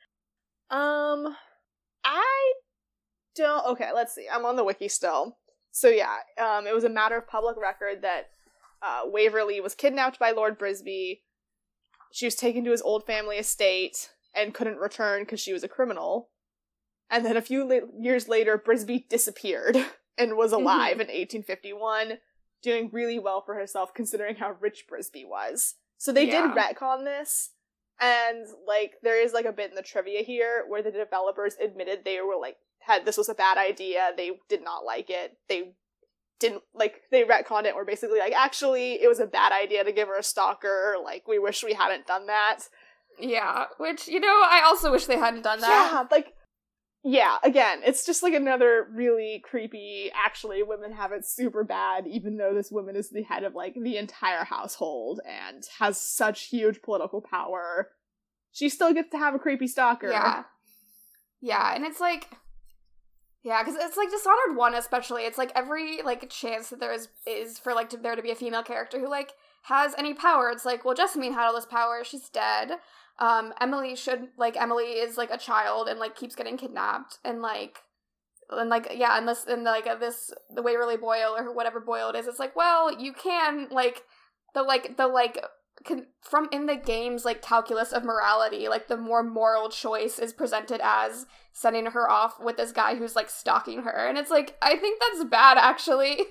Um, I don't. Okay, let's see. I'm on the wiki still. So yeah, um, it was a matter of public record that uh, Waverly was kidnapped by Lord Brisby. She was taken to his old family estate and couldn't return because she was a criminal. And then a few la- years later, Brisby disappeared and was alive in eighteen fifty-one. doing really well for herself considering how rich Brisby was. So they Yeah. did retcon this, and, like, there is, like, a bit in the trivia here where the developers admitted they were, like, had this was a bad idea, they did not like it, they didn't, like, they retconned it, or basically, like, actually, it was a bad idea to give her a stalker, like, we wish we hadn't done that. Yeah, which, you know, I also wish they hadn't done that. Yeah, like, yeah, again, it's just, like, another really creepy, actually, women have it super bad, even though this woman is the head of, like, the entire household, and has such huge political power. She still gets to have a creepy stalker. Yeah. Yeah, and it's like... Yeah, because it's, like, Dishonored one especially, it's, like, every, like, chance that there is, is for, like, to, there to be a female character who, like, has any power. It's like, well, Jessamine had all this power, she's dead. Um, Emily should, like, Emily is, like, a child and, like, keeps getting kidnapped, and, like, and, like, yeah, and this, and, like, uh, this, the Waverly Boyle, or whatever Boyle it is, it's like, well, you can, like, the, like, the, like, con- from, in the game's, like, calculus of morality, like, the more moral choice is presented as sending her off with this guy who's, like, stalking her, and it's like, I think that's bad, actually.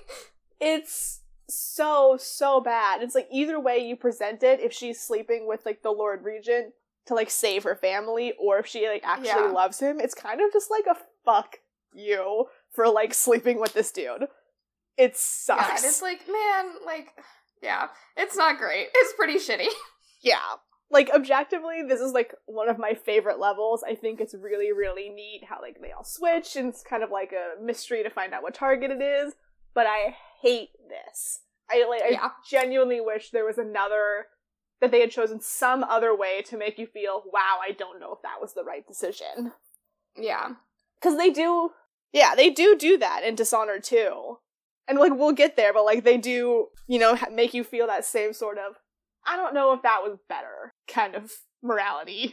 It's so, so bad. It's like, either way you present it, if she's sleeping with, like, the Lord Regent to, like, save her family, or if she, like, actually Yeah. loves him, it's kind of just like a fuck you for, like, sleeping with this dude. It sucks. Yeah, and it's like, man, like, yeah, it's not great. It's pretty shitty. Yeah. Like, objectively, this is, like, one of my favorite levels. I think it's really, really neat how, like, they all switch, and it's kind of like a mystery to find out what target it is, but I hate this. I, like, I Yeah. genuinely wish there was another, that they had chosen some other way to make you feel, wow, I don't know if that was the right decision. Yeah. Because they do, yeah, they do do that in Dishonored two. And, like, we'll get there, but, like, they do, you know, ha- make you feel that same sort of, I don't know if that was better kind of morality.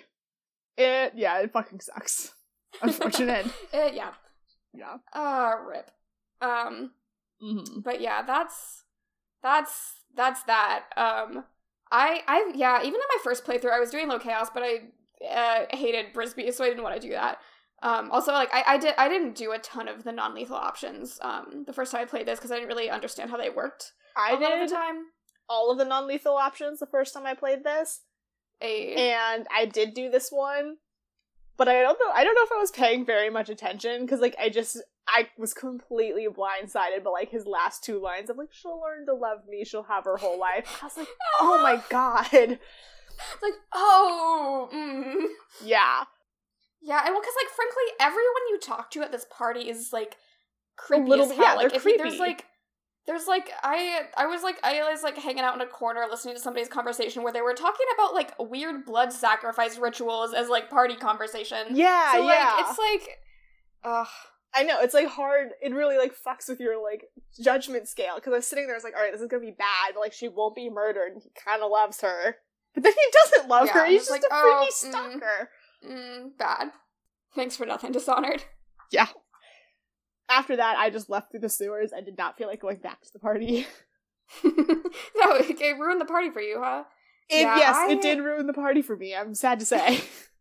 It, yeah, it fucking sucks. Unfortunate. Uh, yeah. Yeah. Uh, rip. Um, Mm-hmm. but yeah, that's, that's, that's that. Um, I, I, yeah, even in my first playthrough, I was doing low chaos, but I, uh, hated Brisby, so I didn't want to do that. Um, also, like, I, I did, I didn't do a ton of the non-lethal options, um, the first time I played this, because I didn't really understand how they worked I a lot of did the time. all of the non-lethal options the first time I played this, A, and I did do this one, but I don't know, I don't know if I was paying very much attention, because, like, I just, I was completely blindsided by, like, his last two lines of, like, she'll learn to love me, she'll have her whole life. I was like, oh my god. It's like, oh, mm. Yeah. Yeah, and well, because, like, frankly, everyone you talk to at this party is, like, creepy little as bit- hell. yeah, like, they're if you- there's, creepy. like, there's, like, I, I was, like, I was, like, hanging out in a corner listening to somebody's conversation where they were talking about, like, weird blood sacrifice rituals as, like, party conversation. Yeah, so, like, yeah. it's, like, ugh. I know, it's, like, hard, it really, like, fucks with your, like, judgment scale, because I was sitting there, I was like, alright, this is gonna be bad, but, like, she won't be murdered, and he kinda loves her. But then he doesn't love Yeah, her, and he's it's just like, a oh, freaky mm. stalker. Mm, bad. Thanks for nothing, Dishonored. Yeah. After that, I just left through the sewers. I did not feel like going back to the party. No, it, it ruined the party for you, huh? It, Yeah, yes, I- it did ruin the party for me, I'm sad to say.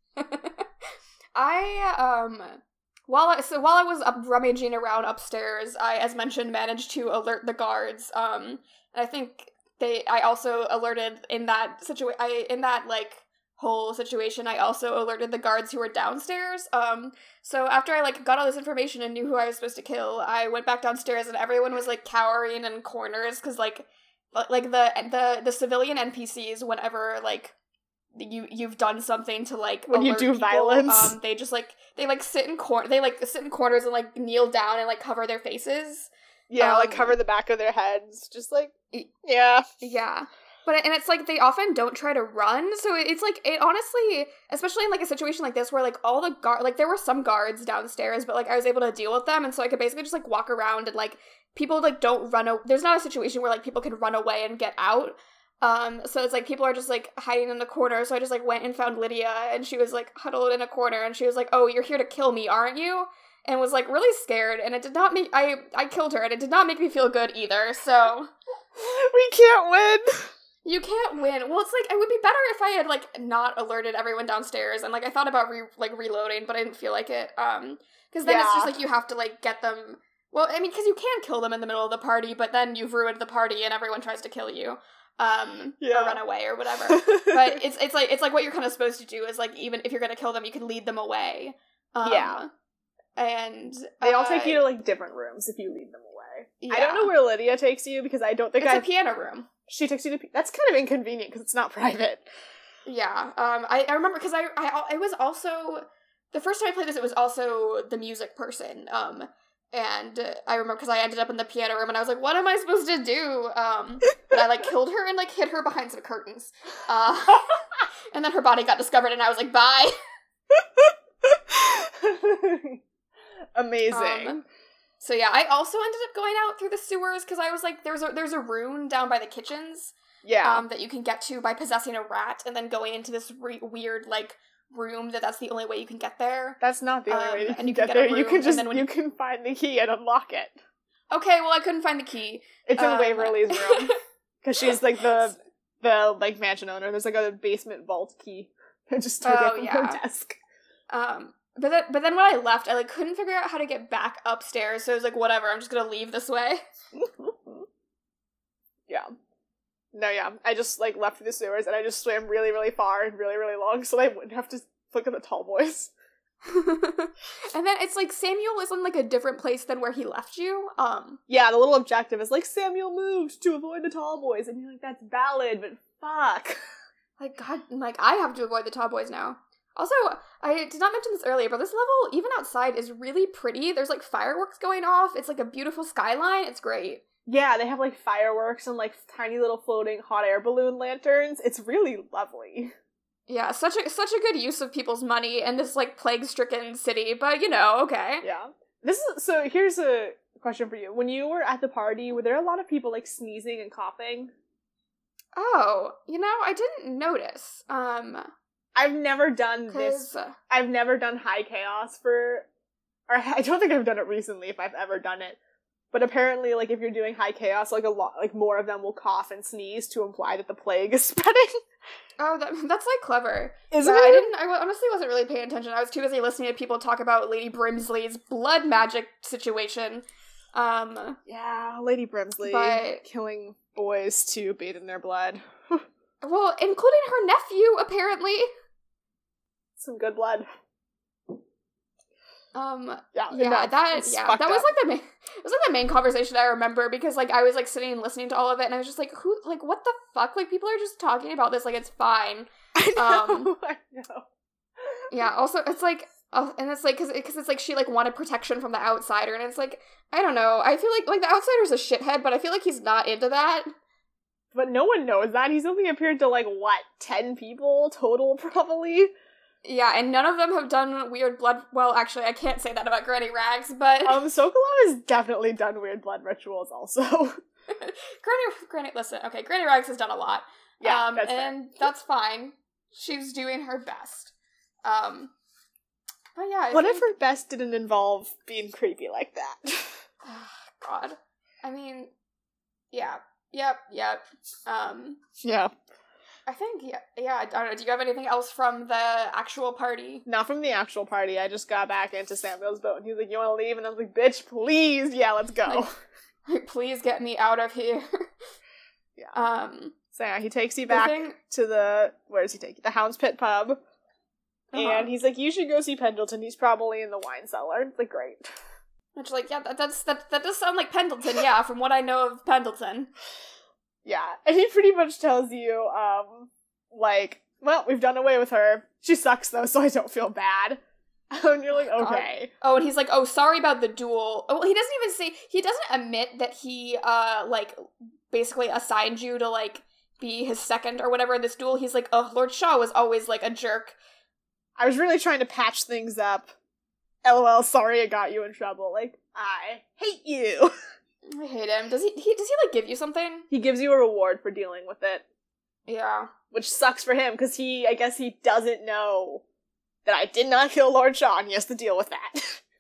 I, um, while I, so while I was up rummaging around upstairs, I, as mentioned, managed to alert the guards, um, and I think they, I also alerted in that situation, I, in that, like, whole situation, I also alerted the guards who were downstairs, um, so after I, like, got all this information and knew who I was supposed to kill, I went back downstairs and everyone was, like, cowering in corners, because, like, like, the, the, the civilian N P Cs, whenever, like, you you've done something to, like, When you alert do people, violence. um they just, like, they, like, sit in cor- they like sit in corners and, like, kneel down and, like, cover their faces. Yeah, Um, like, cover the back of their heads, just like, y- yeah. Yeah, but and it's like they often don't try to run, so it's like, it honestly, especially in, like, a situation like this where, like, all the guard, like, there were some guards downstairs, but, like, I was able to deal with them, and so I could basically just, like, walk around and, like, people, like, don't run o- there's not a situation where, like, people can run away and get out. Um, so it's like people are just, like, hiding in the corner, so I just, like, went and found Lydia, and she was, like, huddled in a corner, and she was like, oh, you're here to kill me, aren't you? And was, like, really scared, and it did not make, I, I killed her, and it did not make me feel good either, so. We can't win! You can't win. Well, it's, like, it would be better if I had, like, not alerted everyone downstairs, and, like, I thought about, re- like, reloading, but I didn't feel like it, um, because then it's Yeah. just, like, you have to, like, get them, Well, I mean, because you can kill them in the middle of the party, but then you've ruined the party and everyone tries to kill you. Um, yeah. or run away or whatever. But it's it's like it's like what you're kind of supposed to do is like even if you're gonna kill them, you can lead them away. Um, yeah. And they all uh, take you to like different rooms if you lead them away. Yeah. I don't know where Lydia takes you because I don't think it's I. a piano room. She takes you to. That's kind of inconvenient because it's not private. Yeah. Um. I, I remember because I I I was also the first time I played this. It was also the music person. Um. And uh, I remember because I ended up in the piano room and I was like, what am I supposed to do? Um, but I like killed her and like hid her behind some curtains. Uh, and then her body got discovered and I was like, bye. Amazing. Um, so yeah, I also ended up going out through the sewers because I was like, there's a there's a rune down by the kitchens. Yeah. Um, that you can get to by possessing a rat and then going into this re- weird like room that that's the only way you can get there. That's not the only um, way you and can you get can get there. a You room, can and just then when you you- can find the key and unlock it. Okay, well I couldn't find the key. It's in Um, Waverly's room because she's like the the like mansion owner. There's like a basement vault key. I just took Oh, it from yeah. her desk. Um, but then, but then when I left, I like couldn't figure out how to get back upstairs. So I was like, whatever, I'm just gonna leave this way. Yeah. No, yeah. I just like left through the sewers and I just swam really, really far and really, really long so I wouldn't have to look at the tall boys. And then it's like Samuel is in like a different place than where he left you. Um, Yeah, the little objective is like Samuel moved to avoid the tall boys, and you're like, that's valid, but fuck. like God, like I have to avoid the tall boys now. Also, I did not mention this earlier, but this level, even outside, is really pretty. There's like fireworks going off. It's like a beautiful skyline. It's great. Yeah, they have like fireworks and like tiny little floating hot air balloon lanterns. It's really lovely. Yeah, such a such a good use of people's money in this like plague-stricken city. But you know, okay. Yeah. This is so. Here's a question for you. When you were at the party, were there a lot of people like sneezing and coughing? Oh, you know, I didn't notice. Um, I've never done this. because I've never done high chaos for, or I don't think I've done it recently. If I've ever done it, but apparently, like if you're doing high chaos, like a lot, like more of them will cough and sneeze to imply that the plague is spreading. oh, that, that's like clever. Isn't yeah, it? I didn't. I wa- honestly wasn't really paying attention. I was too busy listening to people talk about Lady Brimsley's blood magic situation. Um, Yeah, Lady Brimsley But- killing boys to bathe in their blood. well, including her nephew, apparently. Some good blood. Um, Yeah, yeah, enough. that It's yeah, fucked that was up. like the main. It was like the main conversation I remember because like I was like sitting and listening to all of it, and I was just like, who, like, what the fuck? Like people are just talking about this like it's fine. I know. Um, I know. Yeah. Also, it's like, uh, and it's like, cause, cause it's like she like wanted protection from the outsider, and it's like, I don't know. I feel like like the outsider's a shithead, but I feel like he's not into that. But no one knows that. He's only appeared to like what ten people total, probably. Yeah, and none of them have done weird blood. Well, actually, I can't say that about Granny Rags, but Um, Sokolov has definitely done weird blood rituals, also. Granny, Granny, listen, okay, Granny Rags has done a lot. Yeah, um, that's fair. and that's fine. She's doing her best. Um, but yeah, I What if think- her best didn't involve being creepy like that? God, I mean, yeah, yep, yep. Um, Yeah. I think yeah, yeah. I don't know. Do you have anything else from the actual party? Not from the actual party. I just got back into Samuel's boat, and he's like, "You want to leave?" And I was like, "Bitch, please, yeah, let's go." Like, please get me out of here. Yeah. Um, So yeah, he takes you the back thing- to the where does he take you? The Hound's Pit pub, uh-huh. and he's like, "You should go see Pendleton. He's probably in the wine cellar." It's like, great. Which, like, yeah, that, that's that. That does sound like Pendleton. Yeah, from what I know of Pendleton. Yeah, and he pretty much tells you, um, like, well, we've done away with her. She sucks though, so I don't feel bad. And you're like, okay. Oh, and he's like, oh, sorry about the duel. Oh, he doesn't even say, he doesn't admit that he, uh, like, basically assigned you to, like, be his second or whatever in this duel. He's like, oh, Lord Shaw was always, like, a jerk. I was really trying to patch things up. LOL, sorry I got you in trouble. Like, I hate you. I hate him. Does he, he, does he, like, give you something? He gives you a reward for dealing with it. Yeah. Which sucks for him, because he, I guess he doesn't know that I did not kill Lord Shaw, and he has to deal with that.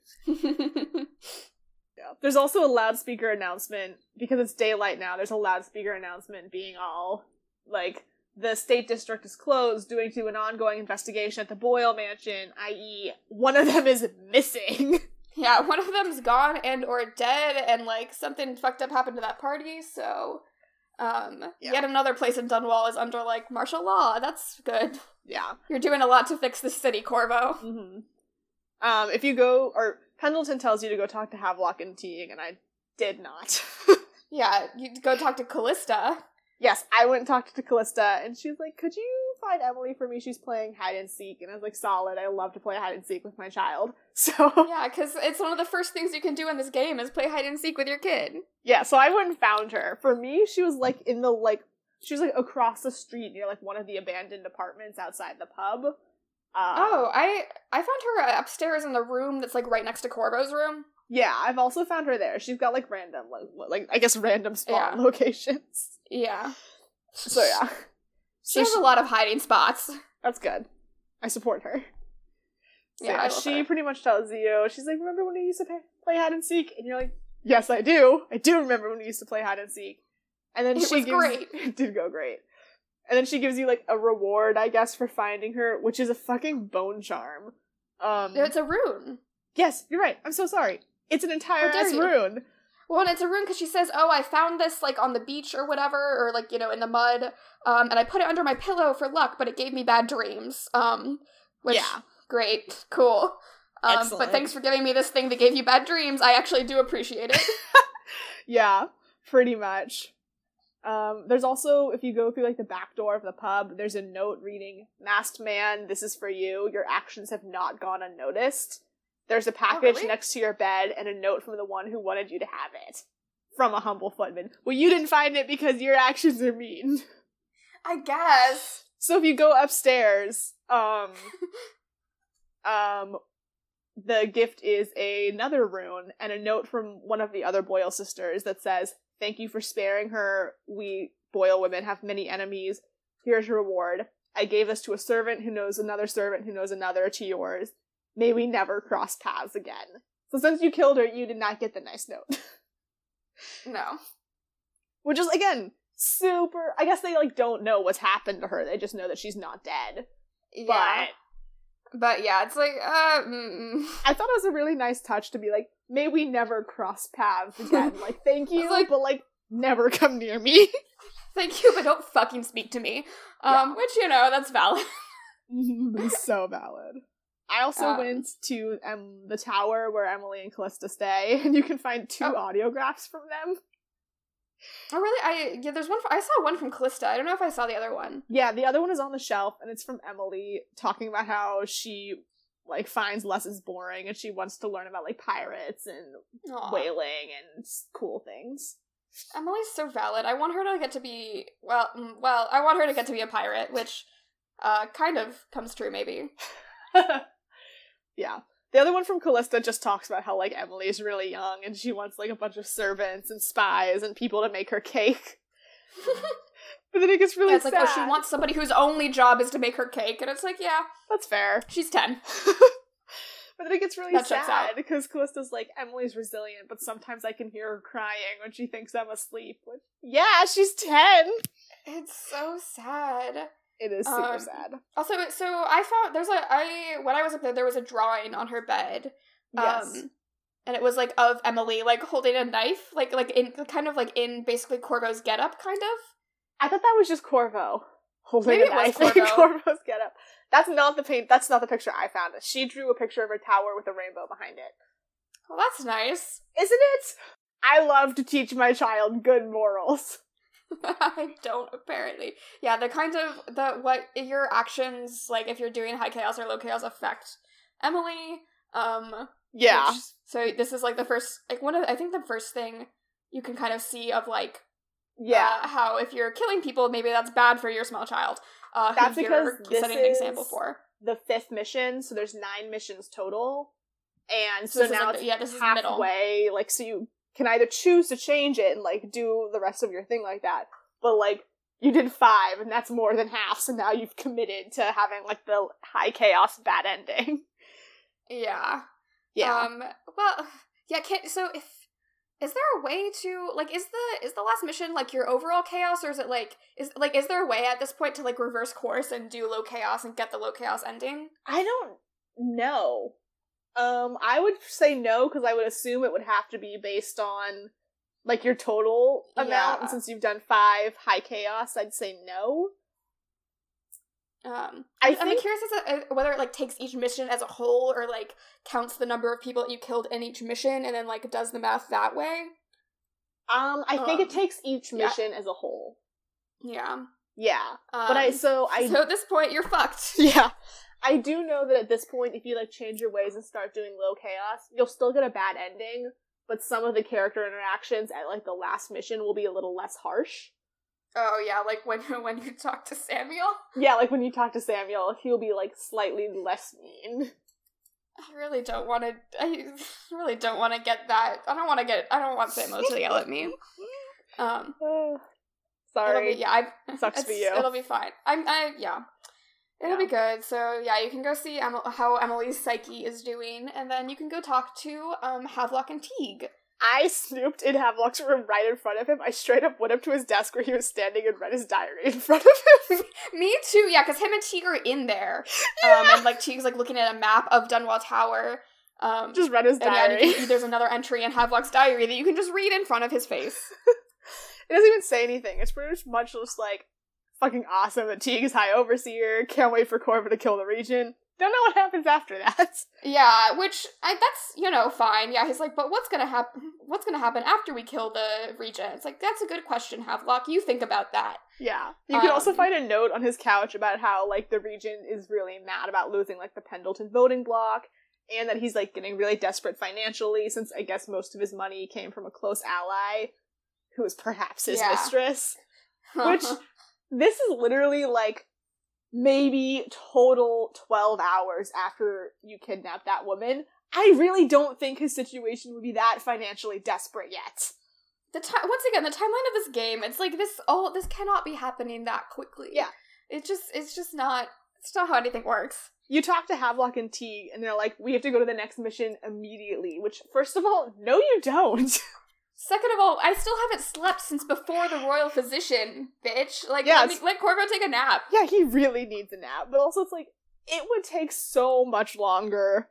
Yeah. There's also a loudspeaker announcement, because it's daylight now, there's a loudspeaker announcement being all, like, the state district is closed due to an ongoing investigation at the Boyle mansion, that is one of them is missing. Yeah, one of them's gone and or dead, and, like, something fucked up happened to that party, so, um, Yeah. yet another place in Dunwall is under, like, martial law. That's good. Yeah. You're doing a lot to fix this city, Corvo. Mm-hmm. Um, if you go, or Pendleton tells you to go talk to Havelock and Teague, and I did not. Yeah, you go talk to Callista. Yes, I went and talked to Callista, and she was like, could you find Emily for me? She's playing hide and seek. And I was like, solid, I love to play hide and seek with my child. So, Yeah, because it's one of the first things you can do in this game is play hide and seek with your kid. yeah, so I went and found her. For me, she was like in the, like, she was like across the street near like one of the abandoned apartments outside the pub. Um, Oh, I I found her upstairs in the room that's, like, right next to Corvo's room. Yeah, I've also found her there. She's got like random, like, like I guess random spawn Yeah. locations. Yeah. So yeah. She has a lot of hiding spots. That's good. I support her. So, Yeah, yeah, I love she her. pretty much tells you, she's like, remember when we used to play, play hide and seek? And you're like, yes, I do. I do remember when we used to play hide and seek. And then It she was gives, great. It did go great. And then she gives you like a reward, I guess, for finding her, which is a fucking bone charm. Um, It's a rune. yes, you're right. I'm so sorry. It's an entire How dare ass you. rune. Well, and it's a rune because she says, oh, I found this, like, on the beach or whatever, or, like, you know, in the mud, um, and I put it under my pillow for luck, but it gave me bad dreams. Um, which, Yeah. great, cool. Um, Excellent. but thanks for giving me this thing that gave you bad dreams. I actually do appreciate it. Yeah, pretty much. Um, there's also, if you go through like the back door of the pub, there's a note reading, Masked Man, this is for you. Your actions have not gone unnoticed. There's a package really? next to your bed and a note from the one who wanted you to have it. From a humble footman. Well, you didn't find it because your actions are mean. I guess. So if you go upstairs, um, um, the gift is another rune and a note from one of the other Boyle sisters that says, thank you for sparing her. We Boyle women have many enemies. Here's your reward. I gave this to a servant who knows another servant who knows another to yours. May we never cross paths again. So since you killed her, you did not get the nice note. No. Which is, again, super... I guess they, like, don't know what's happened to her. They just know that she's not dead. Yeah. But But, yeah, it's like, uh, mm, I thought it was a really nice touch to be like, may we never cross paths again. Like, thank you, like- but, like, never come near me. thank you, but don't fucking speak to me. Um, Yeah. which, you know, that's valid. It's so valid. I also Um, went to um, the tower where Emily and Callista stay, and you can find two Oh. audiographs from them. Oh, really? I, yeah, there's one, I saw one from Callista. I don't know if I saw the other one. Yeah, the other one is on the shelf, and it's from Emily talking about how she, like, finds lessons boring, and she wants to learn about, like, pirates and Aw. whaling and s- cool things. Emily's so valid. I want her to get to be, well, mm, well, I want her to get to be a pirate, which, uh, kind of comes true, maybe. Yeah. The other one from Callista just talks about how, like, Emily is really young, and she wants, like, a bunch of servants and spies and people to make her cake. But then it gets really Yeah, it's sad. like, oh, she wants somebody whose only job is to make her cake, and it's like, yeah, That's fair. she's ten. But then it gets really That checks sad out. because Callista's like, Emily's resilient, but sometimes I can hear her crying when she thinks I'm asleep. Like, yeah, she's ten! It's so sad. It is super Um, sad. Also, so I found, there's a, I, when I was up there, there was a drawing on her bed. Yes. Um, and it was, like, of Emily, like, holding a knife, like, like, in, kind of, like, in, basically, Corvo's getup, kind of. I thought that was just Corvo holding Maybe a it was knife in Corvo. Corvo's getup. That's not the paint. That's not the picture I found. She drew a picture of a tower with a rainbow behind it. Well, that's nice. Isn't it? I love to teach my child good morals. I don't, apparently. Yeah, the kind of, the, what your actions, like, if you're doing high chaos or low chaos, affect Emily. Um, Yeah. which- so this is, like, the first, like, one of, I think the first thing you can kind of see of, like, Yeah. uh, how if you're killing people, maybe that's bad for your small child. Uh, who That's you're because this setting an example is- for. The fifth mission, so there's nine missions total. And So so, this is now like it's the- yeah, this is middle. halfway. Like, so you can either choose to change it and, like, do the rest of your thing like that. But, like, you did five, and that's more than half, so now you've committed to having, like, the high chaos bad ending. Yeah. Yeah. Um. Well. Yeah. Can so if is there a way to like is the is the last mission like your overall chaos or is it like is like is there a way at this point to like reverse course and do low chaos and get the low chaos ending? I don't know. Um, I would say no, because I would assume it would have to be based on, like, your total amount, Yeah. and since you've done five high chaos, I'd say no. Um, I I'm think- curious as to, uh, whether it like takes each mission as a whole or like counts the number of people that you killed in each mission and then like does the math that way. Um, I think it Um, takes each yeah. mission as a whole. Yeah. Yeah. Um, But I, so I, so at this point you're fucked. yeah. I do know that at this point, if you, like, change your ways and start doing low chaos, you'll still get a bad ending, but some of the character interactions at, like, the last mission will be a little less harsh. Oh yeah, like when when you talk to Samuel. Yeah, like, when you talk to Samuel, he'll be, like, slightly less mean. I really don't want to. I really don't want to get that. I don't want to get. I don't want Samuel to yell at me. Um, Oh, it'll sorry. be, yeah, I, Sucks for it's- you. It'll be fine. I'm. I yeah. It'll Yeah. be good. So yeah, you can go see Em- how Emily's psyche is doing, and then you can go talk to um Havelock and Teague. I snooped in Havelock's room right in front of him. I straight up went up to his desk where he was standing and read his diary in front of him. Me too. Yeah, because him and Teague are in there, um, and like Teague's like looking at a map of Dunwall Tower. Um, Just read his and yeah, diary. you can, there's another entry in Havelock's diary that you can just read in front of his face. It doesn't even say anything. It's pretty much just like, fucking awesome that Teague is High Overseer, can't wait for Corva to kill the Regent. Don't know what happens after that. Yeah, which I, that's you know fine. Yeah, he's like, but what's gonna happen? What's gonna happen after we kill the Regent? It's like that's a good question, Havelock. You think about that. Yeah. You can also Um, find a note on his couch about how, like, the Regent is really mad about losing, like, the Pendleton voting block, and that he's, like, getting really desperate financially, since I guess most of his money came from a close ally, who is perhaps his Yeah. mistress. Which, this is literally, like, maybe total twelve hours after you kidnap that woman. I really don't think his situation would be that financially desperate yet. the ti- once again the timeline of this game. It's like this. Oh, this cannot be happening that quickly. Yeah. It just. It's just not. It's not how anything works. You talk to Havelock and Teague, and they're like, we have to go to the next mission immediately, which, first of all, no you don't. Second of all, I still haven't slept since before the royal physician, bitch. Like, Yeah, let, me, it's- let Corvo take a nap. Yeah, he really needs a nap, but also it's like, it would take so much longer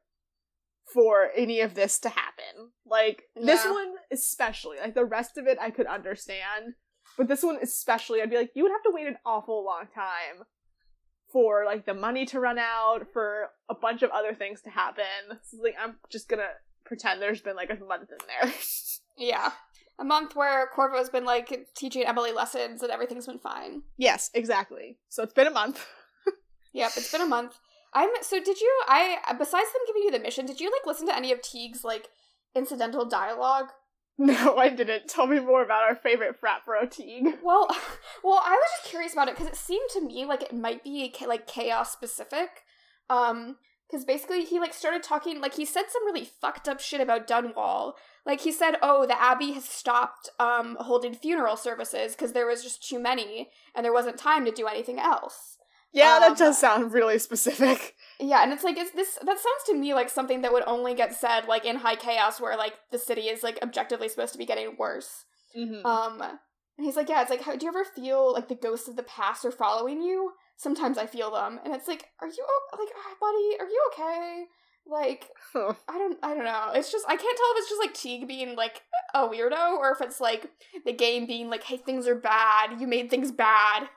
for any of this to happen. Like, this Yeah. one especially, like, the rest of it I could understand, but this one especially, I'd be like, you would have to wait an awful long time for, like, the money to run out, for a bunch of other things to happen. So, like, I'm just gonna pretend there's been, like, a month in there. Yeah. A month where Corvo's been, like, teaching Emily lessons and everything's been fine. Yes, exactly. So it's been a month. Yep, it's been a month. I'm, so did you, I, besides them giving you the mission, did you, like, listen to any of Teague's, like, incidental dialogue? No, I didn't. Tell me more about our favorite frat bro, Teague. Well, well, I was just curious about it, because it seemed to me like it might be, cha- like, chaos-specific. Um, because basically he, like, started talking, like, he said some really fucked up shit about Dunwall. Like, he said, oh, the Abbey has stopped, um, holding funeral services because there was just too many, and there wasn't time to do anything else. Yeah, that Um, does sound really specific. Yeah, and it's like, it's this, that sounds to me like something that would only get said, like, in High Chaos, where, like, the city is, like, objectively supposed to be getting worse. Mm-hmm. Um, and he's like, yeah, it's like, how, do you ever feel like the ghosts of the past are following you? Sometimes I feel them, and it's like, are you o- like, ah, buddy, are you okay? Like, Huh. I don't, I don't know. It's just, I can't tell if it's just like Teague being like a weirdo, or if it's like the game being like, hey, things are bad. You made things bad.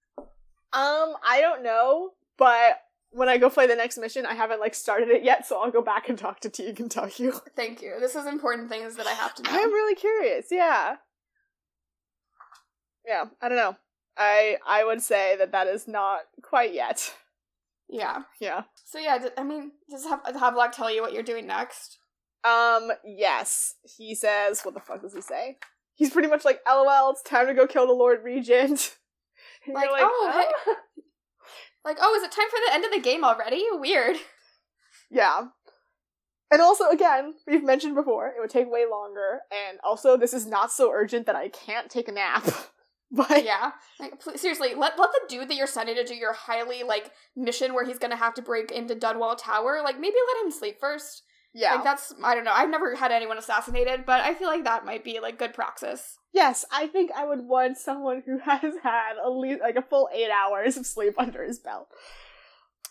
Um, I don't know, but when I go play the next mission, I haven't, like, started it yet, so I'll go back and talk to Teague and tell you. Thank you. This is important things that I have to know. I'm really curious, yeah. Yeah, I don't know. I I would say that that is not quite yet. Yeah. Yeah. So yeah, d- I mean, does Hav- Havelock tell you what you're doing next? Um, yes. He says, what the fuck does he say? He's pretty much like, LOL, it's time to go kill the Lord Regent. And Like, you're oh, hey- Like, oh, is it time for the end of the game already? Weird. Yeah. And also, again, we've mentioned before, it would take way longer, and also, this is not so urgent that I can't take a nap. But, Yeah. Like, pl- seriously, let let the dude that you're sending to do your highly, like, mission where he's gonna have to break into Dunwall Tower, like, maybe let him sleep first. yeah. Like, that's, I don't know, I've never had anyone assassinated, but I feel like that might be, like, good praxis. Yes, I think I would want someone who has had at least, like, a full eight hours of sleep under his belt.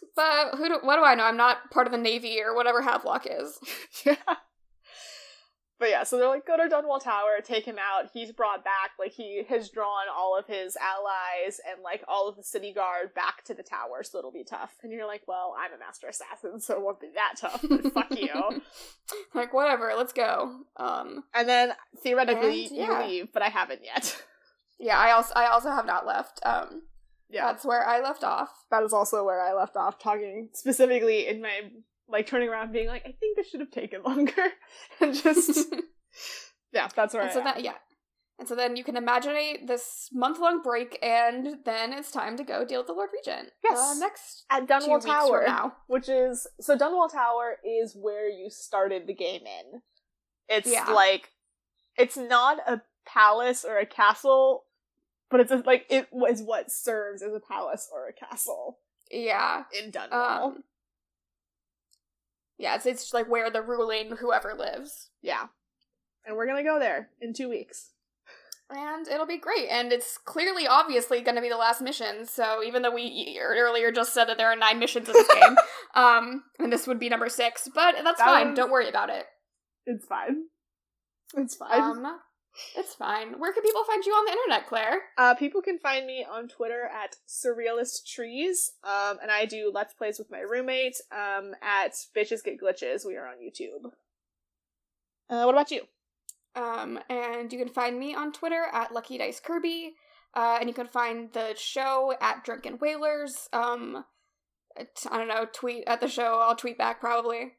But who do, what do I know? I'm not part of the Navy or whatever Havelock is. Yeah. But yeah, so they're like, go to Dunwall Tower, take him out. He's brought back, like, he has drawn all of his allies and, like, all of the city guard back to the tower, so it'll be tough. And you're like, well, I'm a master assassin, so it won't be that tough, but fuck you. Like, whatever, let's go. Um, and then, theoretically, and, yeah. you leave, but I haven't yet. Yeah, I also I also have not left. Um, yeah. That's where I left off. That is also where I left off, talking specifically in my, like, turning around being like, I think this should have taken longer. And just, yeah, that's where and I so am. that, yeah. And so then you can imagine this month-long break, and then it's time to go deal with the Lord Regent. Yes. Uh, next At two Dunwall weeks Tower, from now. which is, so Dunwall Tower is where you started the game in. It's Yeah. like, it's not a palace or a castle, but it's a, like, it was what serves as a palace or a castle Yeah. in Dunwall. Um, yeah, it's, it's like where the ruling whoever lives. Yeah. And we're gonna go there in two weeks. And it'll be great. And it's clearly, obviously, going to be the last mission. So even though we earlier just said that there are nine missions in this game, um, and this would be number six, but that's That fine. was- Don't worry about it. It's fine. It's fine. Um, it's fine. Where can people find you on the internet, Claire? Uh, people can find me on Twitter at Surrealist Trees, um, and I do Let's Plays with my roommate um, at Bitches Get Glitches. We are on YouTube. Uh, what about you? Um, and you can find me on Twitter at Lucky Dice Kirby, uh, and you can find the show at Drunken Whalers. Um, I don't know, tweet at the show. I'll tweet back probably.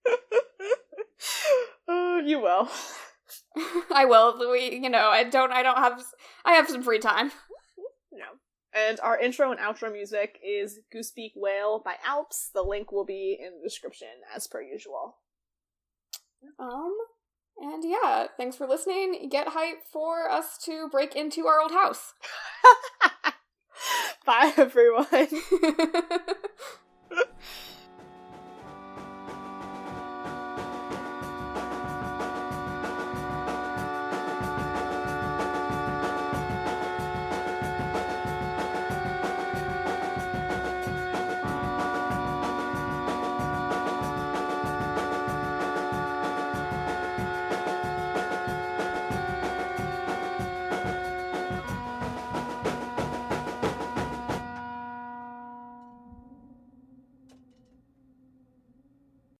Oh, you will. I will. We, you know, I don't. I don't have. I have some free time. No. And our intro and outro music is Goosebeak Whale by Alps. The link will be in the description as per usual. Um, and yeah, thanks for listening. Get hype for us to break into our old house. Bye, everyone.